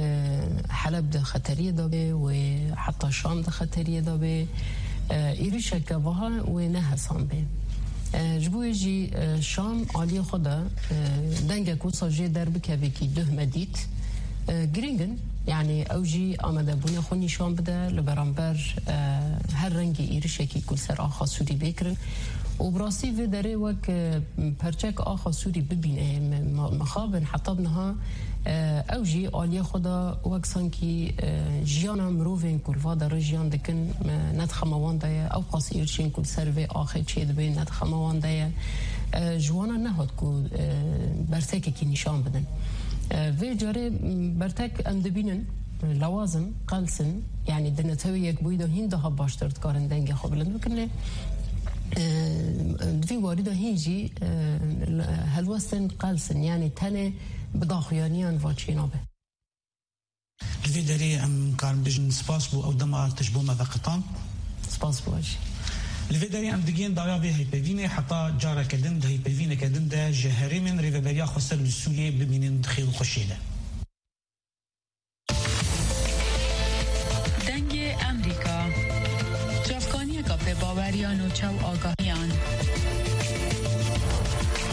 حلب ده خطرية دابه وحتى شام ده خطرية دابه إيريشا كواها ونهسان به جبوه جي شام عالي خدا دنگه كوسا جي درب كابيكي ده مديد گرينگن يعني اوجي آمده بوني خوني شام بده لبرانبر هر رنگي إيريشا كي كل سر آخا سوري بكرن و براسي في داره وك پرچك آخا سوري ببينه مخابن حتى بنها اوجي آلية خدا وك سانكي جيانا مروفين كل فادا رجيان دكن ندخموان دايا او قاس إيرشين كل سروي آخي چه دبين ندخموان دايا جوانا نهاد كو برتك كي نشان بدن في جاره برتك ام دبينن لوازم قلسن يعني دنتوي يك بويدو هندها باشتر تكارن دنگه خبلن بكن في وارده هيجي هالوستن قلسن يعني تاني بداخيانيان واتشينا به الفي داري ام كان بجن سباس بو او دما تشبو ما قطان سباس بو اجي الفي داري ام دقين دايا في هي بيفيني حتى جارة كدن ده هي بيفيني كدن ده جهري من ريفابريا خسر للسوريا ببينين دخيل خشيله دنگ امریکا جافکانی که به باوریان و چو آگاهیان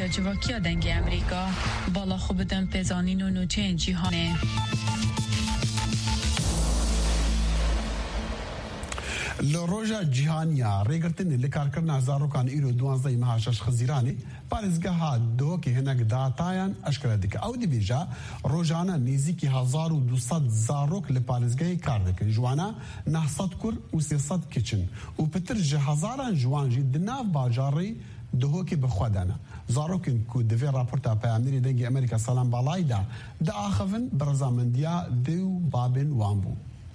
دا جواکیا دنگ امریکا بالا خوب بدن پیزانین و نوچه جیهانه. لروجا جیهانیا ریگرتن لکارکرنا زاروکان ایرو دوانزده مهاشش خزیرانی پارزگاه دو که هنگ داتایان اشکال دیگه او دی بیجا روزانه نیزی که هزار و دوصد زاروک لپارزگاه کار دکن جوانا نهصد کر و سیصد کچن و پتر جه هزاران جوان جی دناف باجاری دهو که بخوادانه زاروکن کو دوی راپورتا پیامنری دنگی امریکا سلام بالای دا دا آخفن برزامندیا دیو بابن وامبو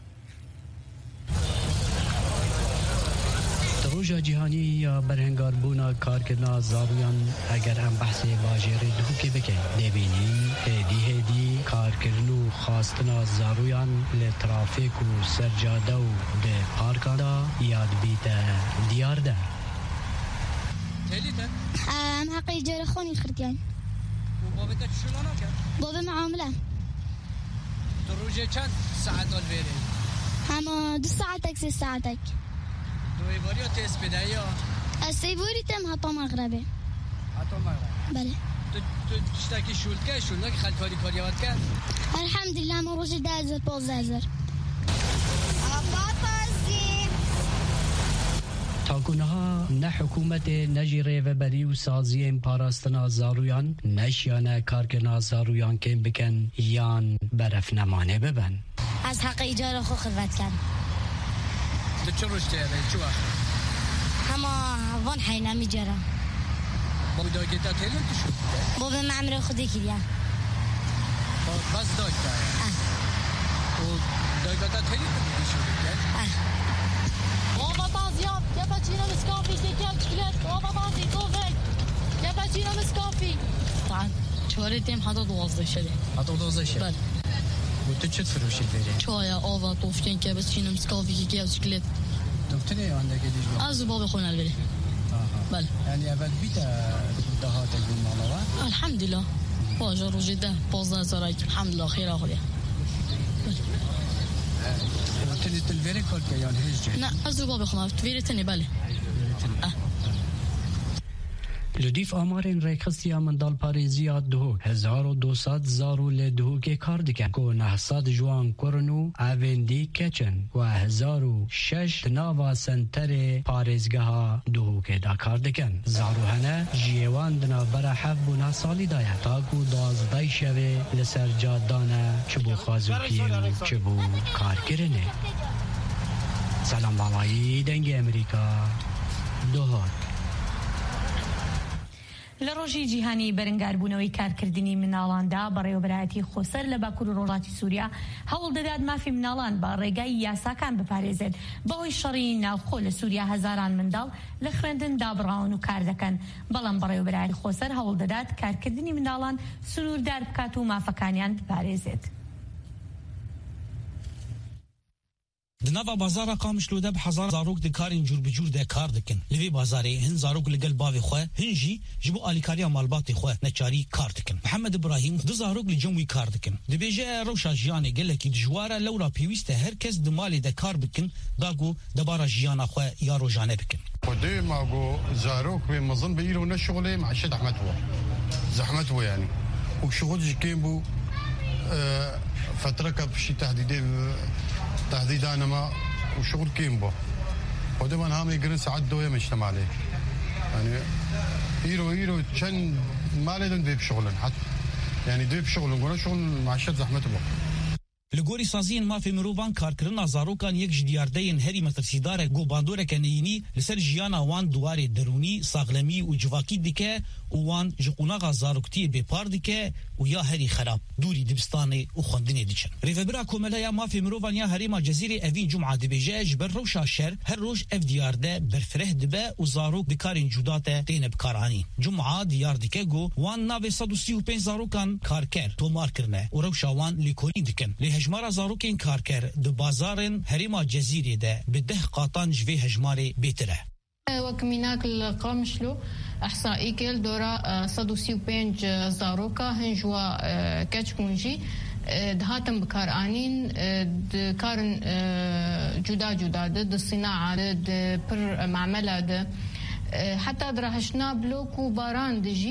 روژا جهانی یا برهنگار بونا کارکردنا زارویان اگر هم بحث واژری دو که بکن دبینی هدی هدی کارکردنو خواستنا زارویان لترافیک و سرجاده و ده پارکان دا یاد بیت دیار ده تهلیته؟ ام حقی جار خونی خردیان و بابتا چشلانا کرد؟ بابا معامله تو روژه چند ساعت آل بیره؟ همه دو ساعتک سه ساعتک دوی باری ها تیس بده یا؟ اسی باری تم حتی مغربه حتی مغربه؟ بله تو تو تشتاکی شولد که شولد که خیلی کاری کاری آورد کرد؟ الحمدلله ما روزی ده هزار پازده هزار تاکنها نه حکومت نجیره و بری و سازی پاراستنا زارویان نشیانه کارکردنا زارویان که بکن یان برف نمانه ببن از حق ایجار خو خدمت کن تو چه روش تیاره؟ چه وقت؟ همه وان حینا می جرم بابی داگه تا تیلن تو شد؟ بابی معمر خودی کریم بس داگ داره؟ اه و داگه تا تیلن تو شد؟ اه بابا بازیاب یه بچینم اسکافی تکیم چکلت بابا بازی توفک یه بچینم اسکافی طبعا چهاره تیم حتی دوازده شده حتی دوازده شده؟ بله و تو چه فروشی بری؟ چای آوا توفکن که بچینم اسکافی که که چکلت دکتری آنده که دیجوا؟ از بابا خونه البری بله یعنی اول بیت دهات اگون مالا الحمدلله باجا رو جده پازده هزار اک الحمدلله خیر آخوری تنی تلویری کار که یعنی هیچ جه؟ نه از بابا خونه تلویری تنی بله لدیف آمارین ریخستی مندال پاریزی دهو هزار و دوصد زارو لدهو که کار دکن که نهصد جوان کرنو اویندی کچن و هزار و شش ناوا سنتر پاریزگاه دهو که دا کار دکن زارو هنه جیوان دنا برا حف بونا سالی دایا تاکو دازدای شوه لسر جادانه چبو خازوکیه و چبو کار کرنه سلام بالایی دنگ امریکا دوهات لروجی جیهانی برنگاربوونەوەی کارکردنی مناڵاندا بەڕێوەبەرایەتی خۆسەر لە باکوور و ڕۆژاتی سووریا هەوڵ دەدات مافی مناڵان بە ڕێگای یاساکان بپارێزێت بەهۆی شەڕی ناوخۆ لە سووریا هەزاران منداڵ لە خوێندن دابڕاون و کار دەکەن بەڵام بەڕێوەبەرایەتی خۆسەر هەوڵ دەدات کارکردنی مناڵان سنووردار بکات و مافەکانیان بپارێزێت. دناوا بازارا قامشلوده بحزار زاروک دکارین جور بجور ده کار دکن لوی بازاری هن زاروک لگل باوی خواه هنجی جبو آلیکاریا مالباتی خواه نچاری کار دکن محمد ابراهیم دو زاروک لجموی کار دکن دبیجه روشا جیانه گلکی دجواره لورا پیوسته هر کس دمالی ده کار بکن داگو دبارا جیانا خواه یا روجانه بکن خده ماگو زاروک به مظن بگیرو نشغله معشد احمد هو زحمت هو يعني وشغل كين بو فترة كبشي تهديدي تهديدانا ما وشغل كيمبو ودمان هامي قرن ساعات دوية مجتمع عليه يعني يرو يرو كان ما لدن دوي بشغلن حتى يعني دوي بشغلن قولنا شغل معشد زحمته بو لگوری سازین مافی مروان کارکردن زاروکان یک جدیاردین هری مترسیدار گوباندور کنینی لسر جیانا وان دوار درونی ساغلمی و جواکی دیکه وان جقونا زاروکتی بپار دیکه و یا هری خراب دوری دبستانی و خوندنی دیچن ریفبرا کوملا یا مافی مروان یا هری ما جزیره اوین جمعه دبیجه جبر روشا شهر هر روز اف دیارده برفره دبه و زاروک دکارین جودات دین بکارانی جمعه دیار دیکه گو وان ناوی صد و سی و پنج زاروکان کارکر تو مار کرنه و روشا وان لیکولین دیکن هجمار زاروکین کارکر دو بازارن هریما جزیره ده به ده قاطان جوی هجماری بیتره وكميناك القامشلو احصائي كل دورا صد و سی و پنج زاروكا هنجوا كاتشكونجي دهاتم بكارانين دكارن جدا جدا د الصناعه د بر معمله د حتى درهشنا بلوك وباران دجي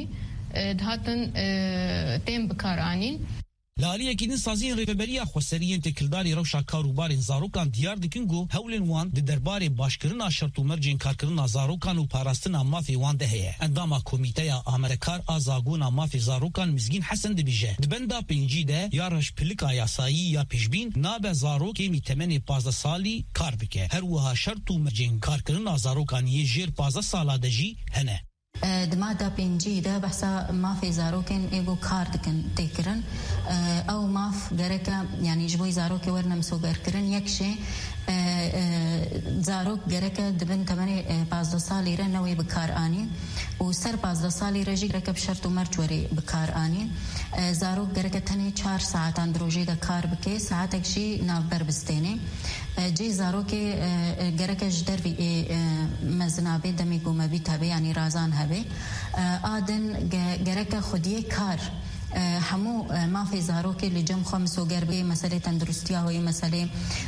دهاتن تیم بکارانی لالیه کین سازین ریفبریا خوسریین تکلداری روشا کاروبارین زاروکان دیار دکینگو هولن وان د دربار باشکرین شرط و مرجین کارکرین زاروکان و پاراستن مافی وان ده هه اندام کمیته امریکار ازاگون مافی زاروکان مزگین حسن دبیجه دبندا پنجی ده یارش پلیکا یاسایی یا پیشبین ناب زاروکی میتمنی پازده سالی کار بکه هر وها شرط و مرجین کارکرین زاروکان یه جیر پازده سالا دجی هنه دمادا بنجي ده بحثا ما في زاروكن ايجو كاردكن تكرن او ماف جركا يعني جبوي زاروكي ورنا مسوغر كرن يكشي زاروك جركا دبن تمني بازدو سالي رنوي بكار اني وسر بازدو سالي رجي جركا بشرط مرجوري بكار اني زاروك جركا تاني چهار ساعت اندروجي ده كار بكي ساعتك شي نافبر بستيني جي زاروكي جركا جدر في مزنابي دمي قوما بيتابي يعني رازان هبي آدن جركا خوديه كار همو ما في زاروكي اللي جم خمس وقربي مسألة تندرستيا هوي مسألة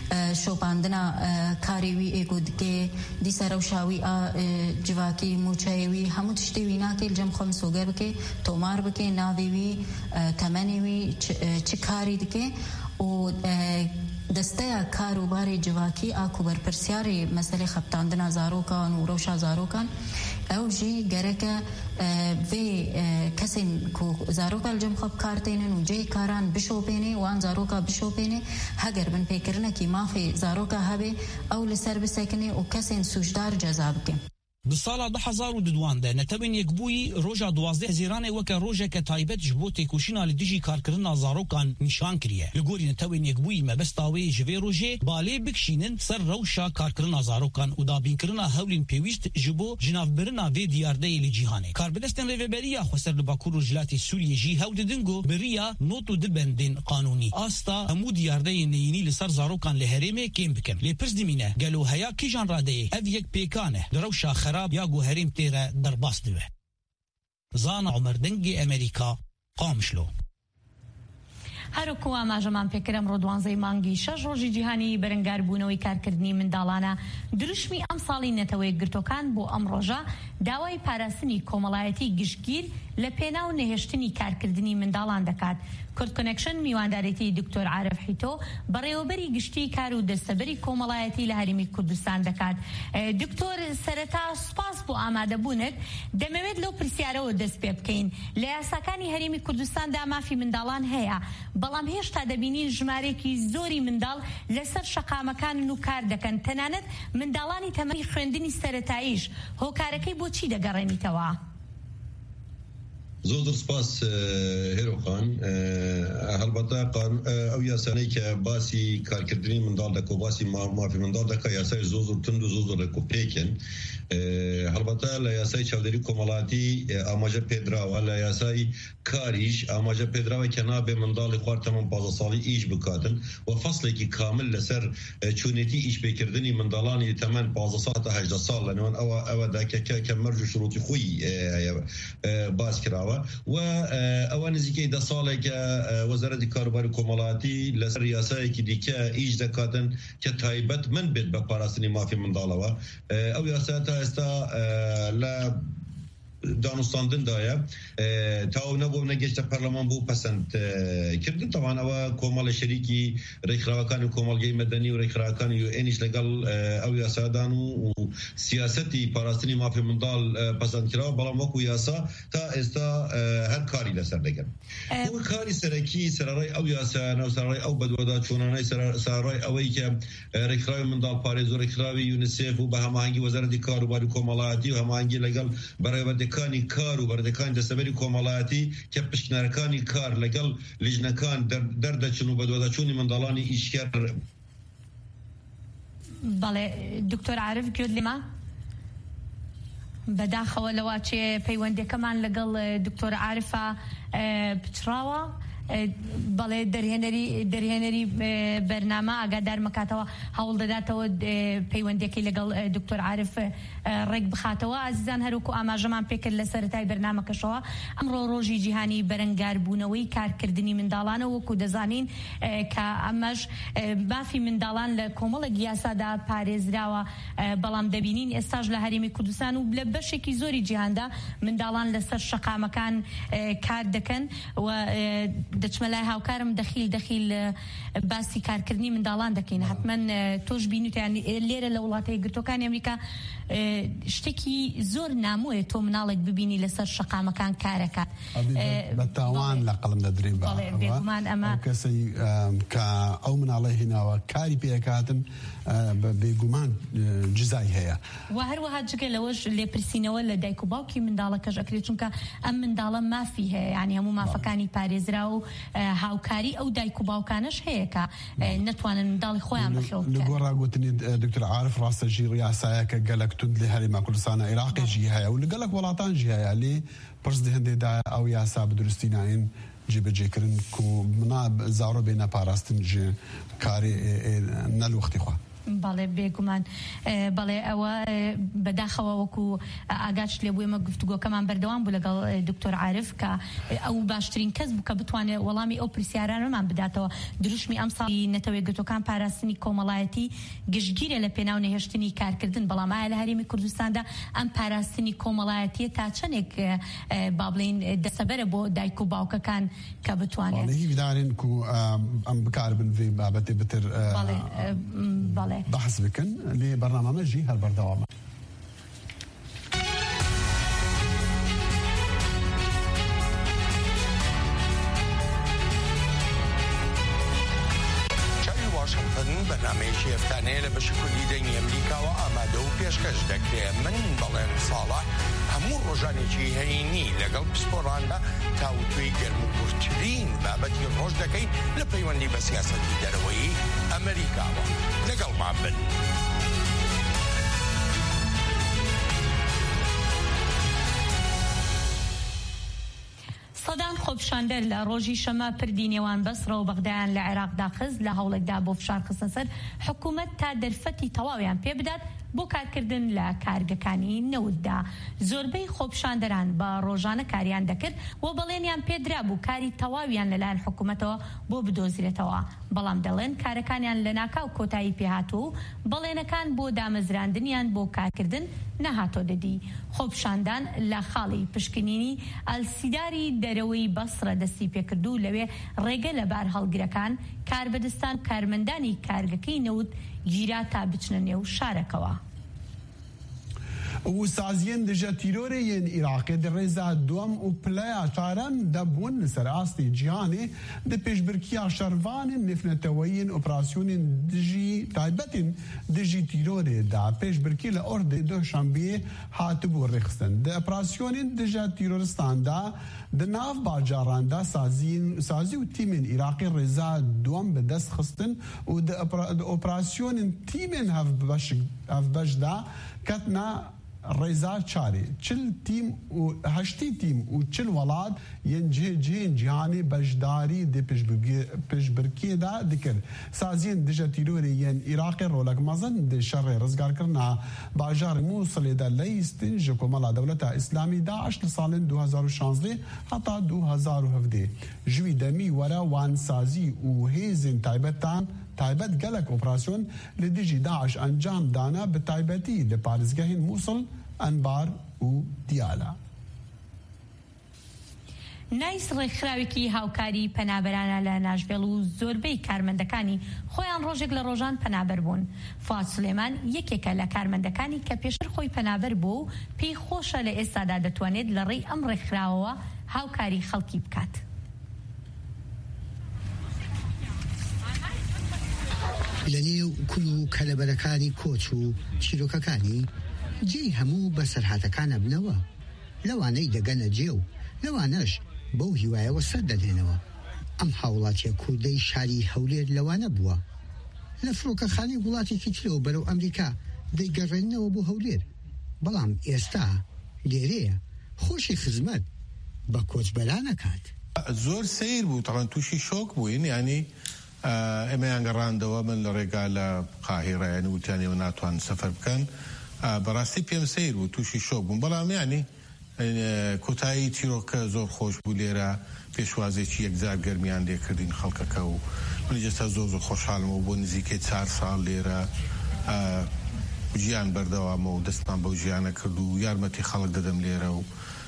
شوباندنا كاريوي ايقود كي دي سروشاوي جواكي موچايوي همو تشتيوينا كي الجم خمس وقربي تومار بكي ناويوي تمانيوي چكاري دكي و دسته کاروبار جواکی آکو بر پرسیاری مسئله خبتاندن زاروکان و روشا زاروکان او جی گرک وی کسین کو زاروکا الجم خب کارتینن و جی کاران بشوپینه وان زاروکا بشوپینه هگر بن پیکرنه کی مافی زاروکا هبه او لسر بسکنه و کسین سوشدار جزاب که بسالا ده هزار و دوان ده نتبین یک بوی روژا دوازده هزیرانه وکا روژا که تایبت جبو تکوشینا لدیجی کارکرنا زاروکان نشان کریه لگوری نتبین یک بوی مبستاوی جوی روژه باله بکشینن سر روشا کارکرنا زاروکان و دابین کرنا هولین پیویست جبو جناف برنا وی دیارده ایلی جیهانه کاربدستن ریوبریا خوستر لباکور رجلاتی سوریه جی هود دنگو بریا نوتو دبندین قانونی آستا همو دیارده نینی لسر زاروکان لهرمه کم بکن لپرس دمینه گلو هیا کی جان راده اف یک پیکانه دروشا خراب یا گوهریم تیره در باس دوه زان عمر دنگی امریکا قامشلو هەروکو ئاماژەمان پێکرم ڕۆدوانزەی مانگی شەش ڕۆژی جیهانی بەرەنگاربوونەوەی کارکردنی منداڵانە دروشمی ئەم ساڵی نەتەوەی گرتوەکان بۆ ئەم ڕۆژە داوای پاراستنی کۆمەڵایەتی گشتگیر لە پێناو نەهێشتنی کارکردنی منداڵان دەکات. کورد کۆنێکشن میواندارێتی دکتۆر عارف حیتۆ بەڕێوەبەری گشتی کار و دەستەبەری کۆمەڵایەتی لە هەرێمی کوردستان دەکات. دکتۆر سەرەتا سوپاس بۆ ئامادەبوونت دەمەوێت لەو پرسیارەوە دەست پێ بکەین لە یاساکانی هەرێمی کوردستاندا مافی منداڵان هەیە بەڵام هێشتا دەبینین ژمارێکی زۆری منداڵ لەسەر شەقامەکان و کار دەکەن تەنانەت منداڵانی تەمەنی خوێندنی سەرەتاییش هۆکارەکەی بۆچی دەگەڕێنیتەوە؟ زۆر سپاس هێرۆخان هەڵبەتە ئەو یاسانەی کە باسی کارکردنی منداڵ دەکە و باسی مافی منداڵ دەکە یاسای زۆر زۆر تند و زۆر زۆر ڕێکوپێکن هەڵبەتە لە یاسای چاودێری کۆمەڵاتی ئاماژە پێدراوە لە یاسای کاریش ئاماژە پێدراوە کە نابێ منداڵی خوار تەمەن پازدە ساڵی ئیش بکاتن و فەسڵێکی کامل لەسەر چوونێتی ئیشپێکردنی منداڵانی تەمەن پازدە ساڵ تا هەژدە ساڵ لەنێوان ئەوە ئەوەدا کە مەرج و شروعی خۆی باس کراوە و ئەوە نزیکەی دە ساڵێکە وەزارەتی کاروباری کۆمەڵاتی لەسەر یاسایەکی دیکە ئیش دەکاتن کە تایبەت من بێت بە پاراستنی مافی منداڵەوە ئەو یاسا تا ئێستا لە دانوستاندندایە تاو نەبوو نەگەشتە پەرلەمان بوو پەسەند کردن تەوان ئەوە کۆمەڵە شەریکی ڕێکخراوەکانی کۆمەڵگەی مەدەنی و ڕێکخراوەکانی یو ئێنیش لەگەڵ ئەو یاسادان و سیاسەتی پاراستنی مافی منداڵ پەسەند کراوە بەڵام وەکو یاسا تا ئێستا هەر کاری لەسەر دەگەن ئەو کاری سەرەکی سەرڕای ئەو یاسایانە و سەرڕای ئەو بەدوەدا چۆنانەی سەرڕای ئەوەی کە ڕێکخراوی منداڵ پارێز و ڕێکخراوی یونیسێف و بە هەماهەنگی وەزارەتی کاروباری کۆمەڵایەتی و هەماهەنگی لەگەڵ بەڕێوەبەردەکانی کار و بەردەکانی دەستەبەری کۆمەڵایەتی کە پشکنەرەکانی کار لەگەڵ لیژنەکان دەردەچن و بەدوەداچوونی منداڵانی ئیشکار. بەڵێ دکتۆر عارف گوێت لێمە بەداخەوە لەواچێ پەیوەندەکەمان لەگەڵ دکتۆر عارفە پچراوە بەڵێ دەرهێنەری دەرهێنەری بەرنامە ئاگادار مەکاتەوە هەوڵ دەداتەوە پەیوەندێکی لەگەڵ دکتۆر عارف ڕێک بخاتەوە. ئازیزان هەروکو ئاماژەمان پێکرد لە سەرەتای بەرنامەکەشەوە ئەمڕۆ ڕۆژی جیهانی بەرەنگاربوونەوەی کارکردنی منداڵانە وەکو دەزانین کە ئەمەش مافی منداڵان لە کۆمەڵێک یاسادا پارێزراوە، بەڵام دەبینین ئێستاش لە هەرێمی کوردستان و لە بەشێکی زۆری جیهاندا منداڵان لەسەر شەقامەکان کار دەکەن و دەچمە لای هاوکارم دەخیل دەخیل باسی کارکردنی منداڵان دەکەین. حتمما تۆش بینوتیان لێرە لە وڵاتەی گرتوەکانی ئەمریکا شتێکی زۆر نامۆیە تۆ مناڵێک ببینی لەسەر شەقامەکان کارەکە بە تاوان لە قەڵم دەدرێن بێگومان ئەمە کەسی کە ئەو مناڵی هێناوە کاری پێکاتن بێگومان جزای هەیە و هەروەها جگە لەوەش لێپرسینەوە لە دایک و باوکی منداڵەکەش ئەکرێت چونکە ئەم منداڵە مافی هەیە، یعنی هەموو مافەکانی پارێزرا و هاوکاری ئەو دایک و باوکانش هەیە کە نەتوانن منداڵی خۆیان بەخێوە بکەن. لە گۆڕاگوتنی دکتۆر عارف ڕاستەژی ڕیاسایە کە گەلک تند لە هەرێما کوردستانە عێراقیژی هەیە و لە گەلک وڵاتانژی هەیە لێ پرس هەندێکدا ئەو یاسا بەدروستی ناین جێبەجێکردن و منا زاڕۆ بێنە پاراستن ژێ کاری نەلوختی خوا. بەڵێ بێگومان بەڵێ ئەوە بەداخەوە وەکو ئاگاش لێ بووێمە گفتوگۆکەمان بەردەوام بوو لەگەڵ دکتۆر عارف کە ئەو باشترین کەس بوو کە بتوانێت وەڵامی ئەو پرسیارانەمان بداتەوە. دروشمی ئەم ساڵی نەتەوەی گرتوەکان پاراستنی کۆمەڵایەتی گشتگیرە لە پێناو نەهێشتنی کارکردن، بەڵام ئایا لە هەرێمی کوردستاندا ئەم پاراستنی کۆمەڵایەتیە تا چەندێک با بڵێن دەسەبەرە بۆ دایک و باوکەکان کە بتوانێت بدارین و ئەم بکاربن vê بابەتێ بتر بحث بکن لێ بەرنامەمەژی هەر بەردەوامە. چاوی واشنگتن بەرنامەیەکی هەفتانەیە لە بەشی کوردی دەنگی ئەمریکاوە ئامادە و پێشکەش دەکرێت. من بەڵێن ساڵات هەموو ڕۆژانێکی هەینی لەگەڵ پسپۆڕاندا تاوتوێی گەرم و کورتترین بابەتی ڕۆژ دەکەین لە پەیوەندی بە سیاسەتی دەرەوەی ئەمریکاوە. لەگەڵمان بن. سەدان خۆپشاندەر لە ڕۆژی شەمە پردی نێوان بەسرە و بەغدایان لە عێراقدا خست لە هەوڵێکدا بۆ فشار خستن سەر حکوومەت تا دەرفەتی تەواویان پێ بدات بۆ کارکردن لە کارگەکانی نەوتدا. زۆربەی خۆپشاندەران بە ڕۆژانە کاریان دەکرد و بەڵێنیان پێدرا بوو کاری تەواویان لەلایەن حکوومەتەوە بۆ بدۆزرێتەوە، بەڵام دەڵێن کارەکانیان لە ناکاو کۆتایی پێهاتوو و بەڵێنەکان بۆ دامەزراندنیان بۆ کارکردن نەهاتۆ دەدی. خۆپشاندان لە خاڵی پشکنینی ئەلسیداری دەرەوەی بەسرە دەستی پێکردو و لەوێ ڕێگە لە بار هەڵگرەکان کاربەدەستان کارمەندانی کارگەکەی نەوت گیرا تا بچنە نێو شارەکەوە. و سازیên dije tîroreyên Iraqê di rêza dom û pileya çaran debûn li ser astê cîhanê di pêşbirkiya şervanên nêfneteweyên operasyonên dijî taybetên dijî tîrorê da pêşbirkî li Ordê duhşembiyê hatibû rêxistin. Di operasyonên dije tîroristan da di nav bacaran da sazîn sazî û tîmên Iraqê rêza dom bi dest xistin û di operasyonên tîmên hevbeş da ketina rêza çarê çil tîm û heştî tîm û çil welat yên cihên cîhanê beşdarî di pêşbirkiyê da dikir. Saziyên dije tîrorê yên Iraqê rolek mezin di şerê rizgarkirina bajarê Musilê de leyîstin ji komela Dewleta İslamî Daeş li salên du hezar û şanzdeh heta du hezar û hevdeh. Ji wî demî were wan sazî û hêzên taybetan taybet gelek operasyon li dijî Daeş encam dana bi taybetî li parêzgehên Musil, Enbar û Diyala. نایس ڕێکخراوێکی هاوکاری پەنابەرانە لە ناشڤێڵ و زۆربەی کارمەندەکانی خۆیان ڕۆژێک لە ڕۆژان پەنابەر بوون. فواد سولێمان یەکێکە لە کارمەندەکانی کە پێشتر خۆی پەنابەر بوو و پێی خۆشە لە ئێستادا دەتوانێت لە ڕێی ئەم ڕێکخراوەوە هاوکاری خەڵکی بکات. لە نێو کول و کەلەبەرەکانی کۆچ و چیرۆکەکانی جێی هەموو بەسەرهاتەکانە بنەوە، لەوانەی دەگەنە جێ و لەوانەش بەو هیوایەوە سەر دەدێنەوە. ئەم هاوڵاتیە کوردەی شاری هەولێر لەوانە بووە، لە فڕۆکەخانەی وڵاتێکی ترەوە بەرەو ئەمریکا دەیگەڕێنەوە بۆ هەولێر، بەڵام ئێستا لێرەیە خۆشی خزمەت بە کۆچبەرانەکات. زۆر سیر بوو تاوان تووشی شۆک بووین ینی ئێمەیان گەڕاندەوە من لە ڕێگا لە قاهیرە ینی وتیانەوە ناتوان سەفەر بکەن بەڕاستی پێم سیر بوو تووشی شۆک بوون بەڵام ینی کۆتایی چیرۆکە زۆر خۆش بوو لێرە پێشوازێکی یەکجار گەرمیان لێکردین خەڵکەکە و من جستا زۆر زۆر خۆشحاڵمەوە بۆ نزیکەی چار ساڵ لێرە ژیان بەردەوامە و دەستمان بەو ژیانە کرد و یارمەتی خەڵک دەدەم لێرە و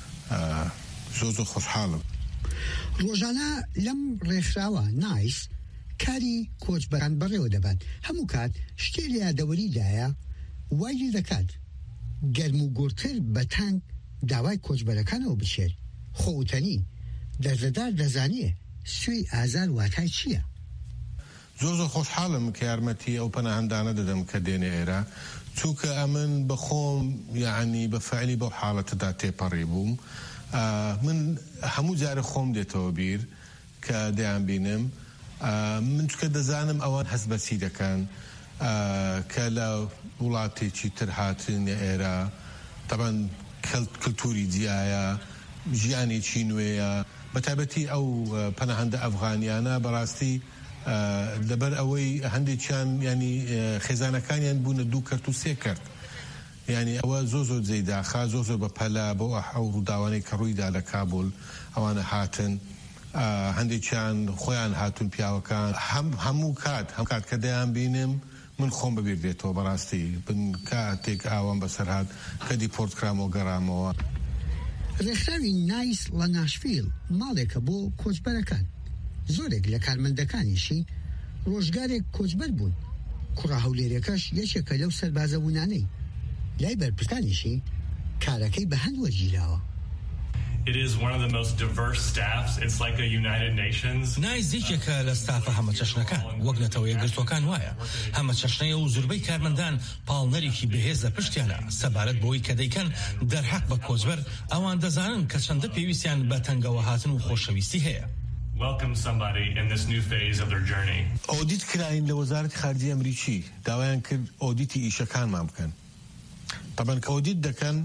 زۆر زۆر خۆشحاڵم. ڕۆژانە لەم ڕێکخراوە نایس کاری کۆچبەران بەڕێوە دەبات هەموو کات شتێ لە یادەوەریدایە وای لێ دەکات گەرم و گوڕتر بە تانگ داوای کۆچبەرەکانەوە بچێت خۆوتەنی دەردەدار دەزانێ سوێی ئازار واتای چییە؟ زۆر زۆر خۆشحاڵم کە یارمەتی ئەو پەناهەندانە دەدەم کە دێنێ ئێرە چونکە ئەمن بە خۆم یعنی بە فعلی بەو حاڵەتەدا تێپەڕی بووم من هەموو جارە خۆم دێتەوە بیر کە دەیان بینم من چکە دەزانم ئەوان هەست بەچی دەکەن کە لە وڵاتێکی تر هاتن ئێرە تەبەن کللتوری جیایە ژیانێکی نوێیە بەتایبەتی ئەو پەناهەندە ئەفغانیانە بەڕاستی لەبەر ئەوەی هەندێکیان ینی خێزانەکانیان بوونە دوو کەرت و سێ کرد ینی ئەوە زۆ زۆر جێداخا زۆ زۆر بە پەلا بۆ ئەو ڕووداوانەی کە ڕوویدا لە کابل ئەوانە هاتن هەندێکیان خۆیان هاتون پیاوەکان هەموو کات هەم کات کە دەیان بینم من خۆم بەبیر دێتەوە بەڕاستی بن کاتێک ئاوام بەسەر هات کە دیپۆرت کرامەوە گەڕامەوە. ڕێکخراوی نایس لە ناشڤیل ماڵێکە بۆ کۆچبەرەکان زۆرێک لە کارمەندەکانیشی ڕۆژگارێک کۆچبەر بوون کوڕە هەولێرەکەش یەکێکە لەو سەربازە بوونانەی لای بەرپرسانیشی کارەکەی بە هەند وەرگیراوە. It is one of the most diverse staffs. It's like a United Nations. نایزێکێکە لە ستافە هەمە چەشنەکان وەک نەتەوە یەکگرتوەکان وایە هەمە چەشنەیە و زوربەی کارمەندان پاڵنەرێکی بەهێز لە پشتیانە سەبارەت بۆی کە دەیکەن دەرحەق بە کۆچبەر ئەوان دەزانن کە چەندە پێویستیان بە تەنگەوە هاتن و خۆشەویستی هەیە. Welcome somebody in this new phase of their journey. ئۆدیت کراین لە وەزارەتی خارجی ئەمریکی داوایان کرد ئۆدیتی ئیشەکانمان بکەن. طبعا کە ئۆدیت دەکەن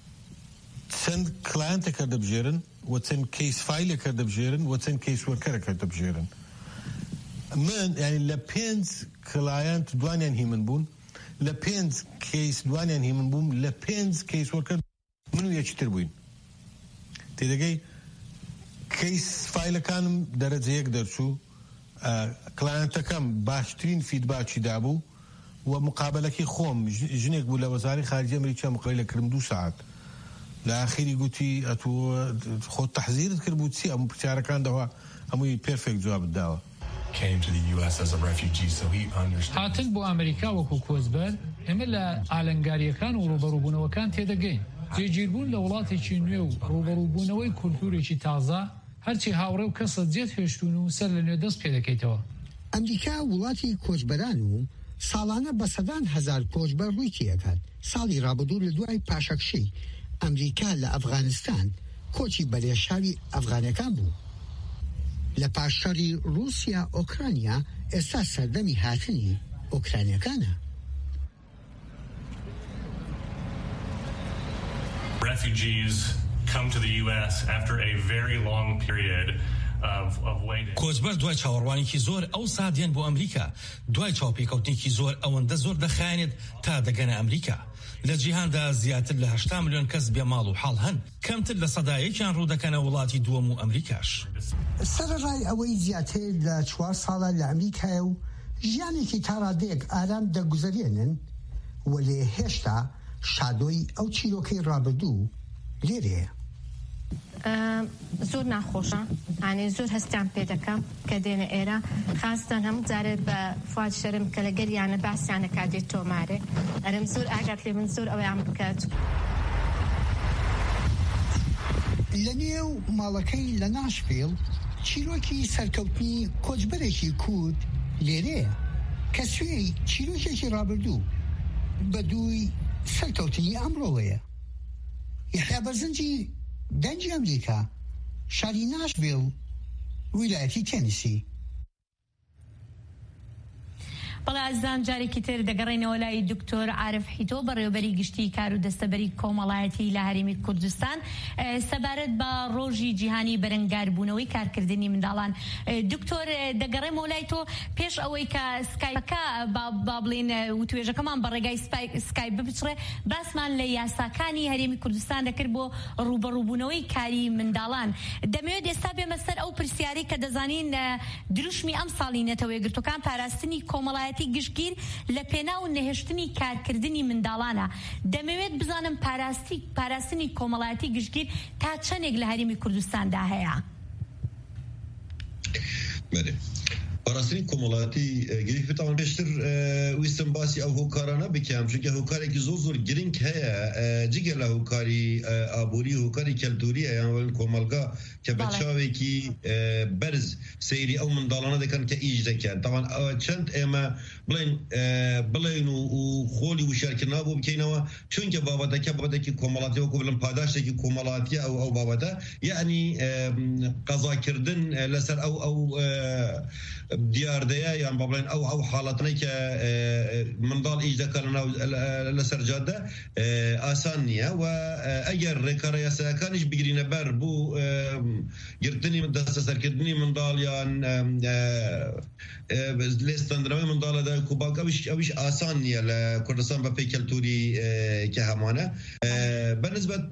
چەند کلایەنتێکە دەبژێرن و چەند کەیس فایلێکە دەبژێرن و چەند کەیس وەرکەرێکە دەبژێرن. من ینی لە پێنج کلایەنت دوانیان هیمن بوون لە پێنج کەیس دوانیان هیمن بووم لە پێنج کەیس وەرکەر من و یەکتر بووین. تێدەگەی کەیس فایلەکانم دەرەجەیەک دەرچوو کلایەنتەکەم باشترین فیدباکی دابوو و مقابلەکی خۆم ژنێک بوو لە وەزارەتی خارجی ئەمریکا مقابلەکردم دوو ساعت لە ئاخری گوتی ئەتۆ خۆت تەحزیرت کرد بوو چی ئەم پرسیارەکاندەوە هەمووی پێرفێکت جواب داوە. هاتن بۆ ئەمریکا وەکو کۆچبەر ئێمە لە ئالەنگاریەکان و ڕوبەڕووبوونەوەکان تێدەگەین جێگیربوون لە وڵاتێکی نوێ و ڕوبەڕووبوونەوەی کولتورێکی تازە هەرچی هاوڕێ و کەسە جێت هێشتون و سەر لە نوێ دەست پێ دەکەیتەوە. ئەمریکا وڵاتی کۆچبەران و ساڵانە بە سەدان هەزار کۆچبەر ڕووی تێەکات. ساڵی ڕابردوو لە دوای پاشەکشەی ئەمریکا لە ئەفغانستان کۆچی بەلێشاوی ئەفغانەکان بوو. لە پاشەڕی رووسیا ئۆکرانیا ئێستا سەردەمی هاتنی ئۆکرانیەکانە. Refugees come to the U S after a very long period کۆچبەر دوای چاوەڕوانێکی زۆر ئەو سادیان بۆ ئەمریکا دوای چاوپێکەوتنێکی زۆر ئەوەندە زۆر دەخایێنێت تا دەگەنە ئەمریکا. لە جیهاندا زیاتر لە هەشتا ملیۆن کەس بێ ماڵ و حاڵ هەن کەمتر لە سەدایەکیان ڕوو دەکەنە وڵاتی دووەم و ئەمریکاش. سەرڕای ئەوەی زیاتر لە چوار ساڵە لە ئەمریکایە و ژیانێکی تاڕادەیەک ئارام دەگوزەرێنن و لێ هێشتا شادۆی ئەو چیرۆکەی ڕابردوو لێرەیە. زۆر ناخۆشە ئانی زۆر هەستیان پێ دەکەم کە دێنە ئێرە خاستان هەموو جارێت بە فواد شەرم کە لە گەریانە باسییانە کادێت تۆمارێ ئەرم زۆر ئاگات لێ من زۆر ئەویان بکات. لە نێو ماڵەکەی لە ناشڤیل چیرۆکی سەرکەوتنی کۆچبەرێکی کورد لێرەیە کە سوێی چیرۆکێکی ڕابردوو بە دووی سەرکەوتنی ئەمڕۆوەیە. یحیا بەرزنجی دەنجی ئەمریکا شاری ناشڤیل ویلایەتی تێنیسی. بەڵێ ئازان جارێکی تر دەگەڕێنەوە لای دکتۆر عارف حیتۆ بەڕێوەبەری گشتی کار و دەستەبەری کۆمەڵایەتی لە هەرێمی کوردستان سەبارەت بە ڕۆژی جیهانی بەرەنگاربوونەوەی کارکردنی منداڵان. دکتۆر دەگەڕێمەوە لای تۆ پێش ئەوەی کە سکایپەکە با بڵێن وتوێژەکەمان بە ڕێگای سکایپ بپچڕێ باسمان لە یاساکانی هەرێمی کوردستان دەکرد بۆ ڕوبەڕووبوونەوەی کاری منداڵان. دەمەوێت ئێستا بێمە سەر ئەو پرسیارەی کە دەزانین دروشمی ئەم ساڵی نەتەوە یەکگرتوەکان پاراستنی کۆمەڵایەتی گشتگیر لە پێناو نەهێشتنی کارکردنی منداڵانە. دەمەوێت بزانم پاراستی پاراستنی کۆمەڵایەتی گشتگیر تا چەندێک لە هەرێمی کوردستاندا هەیە؟ پاراستنی کۆمەڵایەتی گرنگ بتوان پێشتر ویستم باسی ئەو هۆکارانە بکەم چونکە هۆکارێکی زۆر زۆر گرنگ هەیە جگە لە هۆکاری ئابووری هۆکاری کەلتوری یان کۆمەلگا کە بە چاوێکی بەرز سەیری ئەو منداڵانە دەکەن کە ئیش دەکەن. تاوان چەند ئێمە بڵێن بڵێن و خۆلی وشارکردنا بۆ بکەینەوە چونکە بابەتەکە بابەتێکی کۆمەڵاتی وەکو بڵێن پاداشتێکی کۆمەڵاتیە ئەو ئەو بابەتە یعنی قەزاکردن لەسەر ئەو ئەو دیاردەیە یان بڵێن ئەو ئەو حاڵەتنەی کە منداڵ ئیش دەکەن لەسەر جادە ئاسان نییە و ئەگەر ڕێکارە یاسایەکانیش بگرینە بەر بۆ گرتنی دەستە سەرکردنی منداڵ یان لێستەندنەوەی منداڵەدا کوباک ئەویش ئاسان نییە لە کوردستان بە پێی کەلتوری کە هەمانە بەنسبەت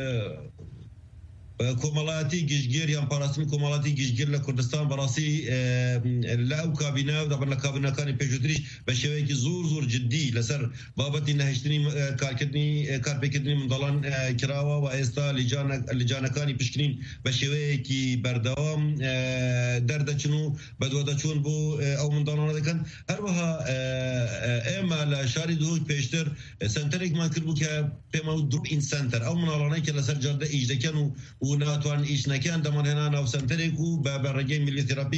کۆمەڵایەتی گشتگیر یان پاراستنی کۆمەڵایەتی گشتگیر لە کوردستان بەڕاستی لە ئەو کابینە و دەبن لە کابینەکانی پێشووتریش بە شێوەیەکی زۆر زۆر جددی لەسەر بابەتی نەهێشتنی کارکردنی کارپێکردنی منداڵان کراوە و ئێستا لیجانەکانی پشکنین بە شێوەیەکی بەردەوام دەردەچن و بەدوادەچوون بۆ ئەو منداڵانە دەکەن. هەروەها ئێمە لە شاری دهۆک پێشتر سنتەرێکمان کرد بوو کە پێمە و دروپ ئین سنتەر ئەو منداڵانەی کە لەسەر جادە ئیش دەکەن و و ناتوان ئیش نەکەن دەمانهێنا ناو سنتەرێک و بە بەڕێگەی میلیۆتراپی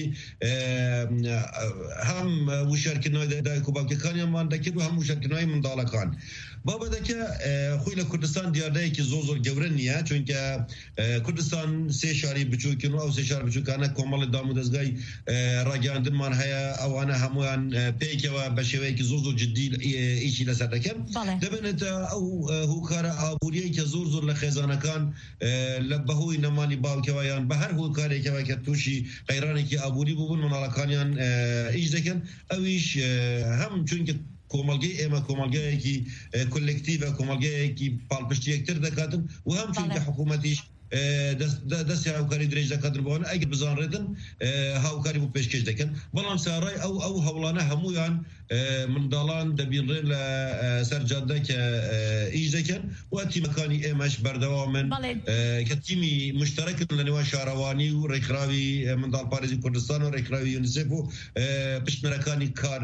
هەم وشارکردنەوەی دایک و باوکەکانیانمان دەکرد و هەم وشارکردنەوەی منداڵەکان. بابەتەکە خۆی لە کوردستان دیاردەیەکی زۆر زۆر گەورە نییە چونکە کوردستان سێ شاری بچووکن و ئەو سێ شار بچووکانە کۆمەڵی دام و دەستگای ڕاگەاندنمان هەیە ئەوانە هەمویان پێیکەوە بە شێوەیەکی زۆر زۆر جددی ئیشی لەسەر دەکەن. دەبێنێتە ئەو هۆکارە ئابووریەی کە زۆر زۆر لە خێزانەکان لە بەهۆی نەمانی باوکەوەیان بە هەر هۆکارێکەوە کە تووشی قەیرانێکی ئابووری بوون منداڵەکانیان ئیش دەکەن. ئەویش هەم چونکە کۆمەلگەی ئێمە کۆمەلگایەکی کولێکتیڤە کۆمەلگایەکی پاڵپشتی یەکتر دەکاتن و هەم چونکە حکوومەتیش دەستی هاوکاری درێژ دەکاتن بۆن ئەگەر بزانڕێتن هاوکاری بۆ پێشکەش دەکەن. بەڵام ساڕای ئەو ئەو هەوڵانە هەمویان منداڵان دەبینڕێن لە سەرجادە کە ئیش دەکەن و تیمەکانی ئێمەش بەردەوامن کە تیمی مشتەرەکن لە نێوان شارەوانی و ڕێکخراوی منداڵپارێزی کوردستان و ڕێکخراوی یونیسێف و پشتمەرەکانی کار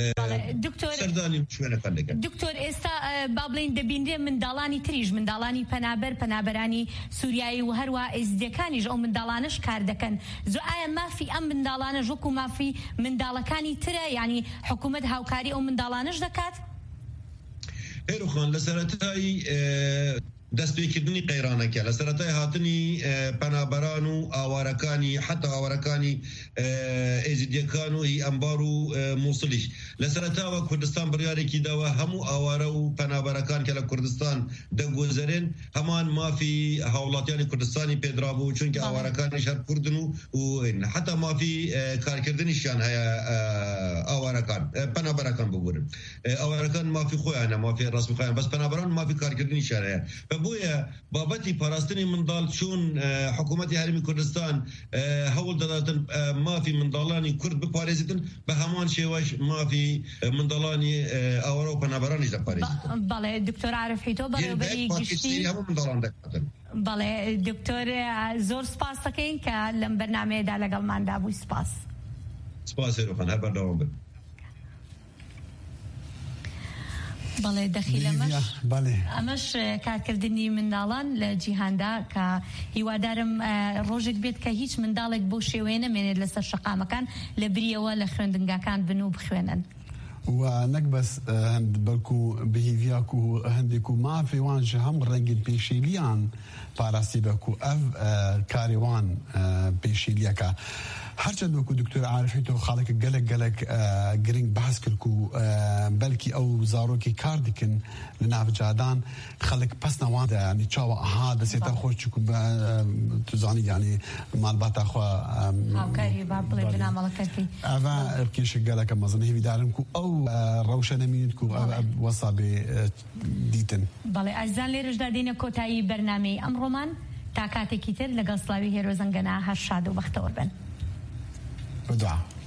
سەردانی شوێنەکان دەکەن. دکتۆر ئێستا با بڵێن دەبینرێ منداڵانی تریژ منداڵانی پەنابەر پەنابەرانی سووریایی و هەروە ئێزدەکانیش ئەو منداڵانش کار دەکەن. زۆ ئایا مافی ئەم منداڵانە ژوەکو مافی منداڵەکانی ترە یعنی حکوومەت هاوکاری ئەو منداڵانش دەکات؟ هێروخان لە سەرەتایی دەستپێکردنی قەیرانەکە لە سەرەتای هاتنی پەنابەران و ئاوارەکانی حتا ئاوارەکانی ئێزیدیەکان و هی ئەمبار و مووسڵیش لە سەرەتاوە کوردستان بڕیارێکی داوە هەموو ئاوارە و پەنابەرەکان کە لە کوردستان دەگۆزەرێن هەمان مافی هاوڵاتیانی کوردستانی پێدرابوو چونکە ئاوارەکانی شەر کوردن و حتا مافی کارکردنیشیان هەیە ئاوارەکان پەنابەرەکان ببورن. ئاوارەکان مافی خۆیانە مافی ڕاستمخۆیان بەس پەنابەران مافی کارکردنیشیان هەیە. بۆیە بابەتی پاراستنی منداڵ چون حکوومەتی هەرێمی کوردستان هەوڵ دەداتن مافی منداڵانی کورد بپارێزیتن بە هەمان شێوەش مافی منداڵانی ئاوارە و پەنابەرانیش دەپارێزیتن. بەڵێ دکتۆر عارف حیتۆ بەڕێوەبەری گشتی هەموو منداڵان دەکاتن. بەڵێ دکتۆر زۆر سپاس دەکەین کە لەم بەرنامەیەدا لەگەڵماندا بووی. سپاس. سپاس هێروخان هەر بەردەوام بن. بەڵێ دەخیل ئەمەش کارکردنی منداڵان لە جیهاندا کە هیوادارم ڕۆژێک بێت کە هیچ منداڵێک بۆ شێوەیە نەمێنێت لەسەر شەقامەکان لە بریەوە لە خوێندنگاکان بن و بخوێنن. و نەک بەس بەڵکو بهیڤیاک و هەندێک و مافێوان ji هەم ڕەنگین پێشێلیان پاراستی بکو اف کاریوان پیشیلیکا هرچند وەکو دکتۆر عارفی تۆ خاڵێکە گەلک گەلک گرنگ بەحس کرد و بەلکی ئەو زارۆکی کار دیکن لە ناوجادان خەڵک پەس نەوان ینی چاوە ئەها دەسێتە خۆش چکو توزانی یعنی مالباتە خوا هاوکاری با بڵێ بنامەڵەکەتی ئەڤە کێشە گەلەکە مەزن هیویدارم کو ئەو ڕەوشە نەمینێت کو وەسا بێ دیتن بەڵێ ئازان لێرەشدا دێنە کۆتایی بەرنامەی ئەمڕۆمان تا کاتێکی تر لەگەڵ سڵاوی هێرۆ زەنگەنە هەر شاد و بەختەوە بن. بدعا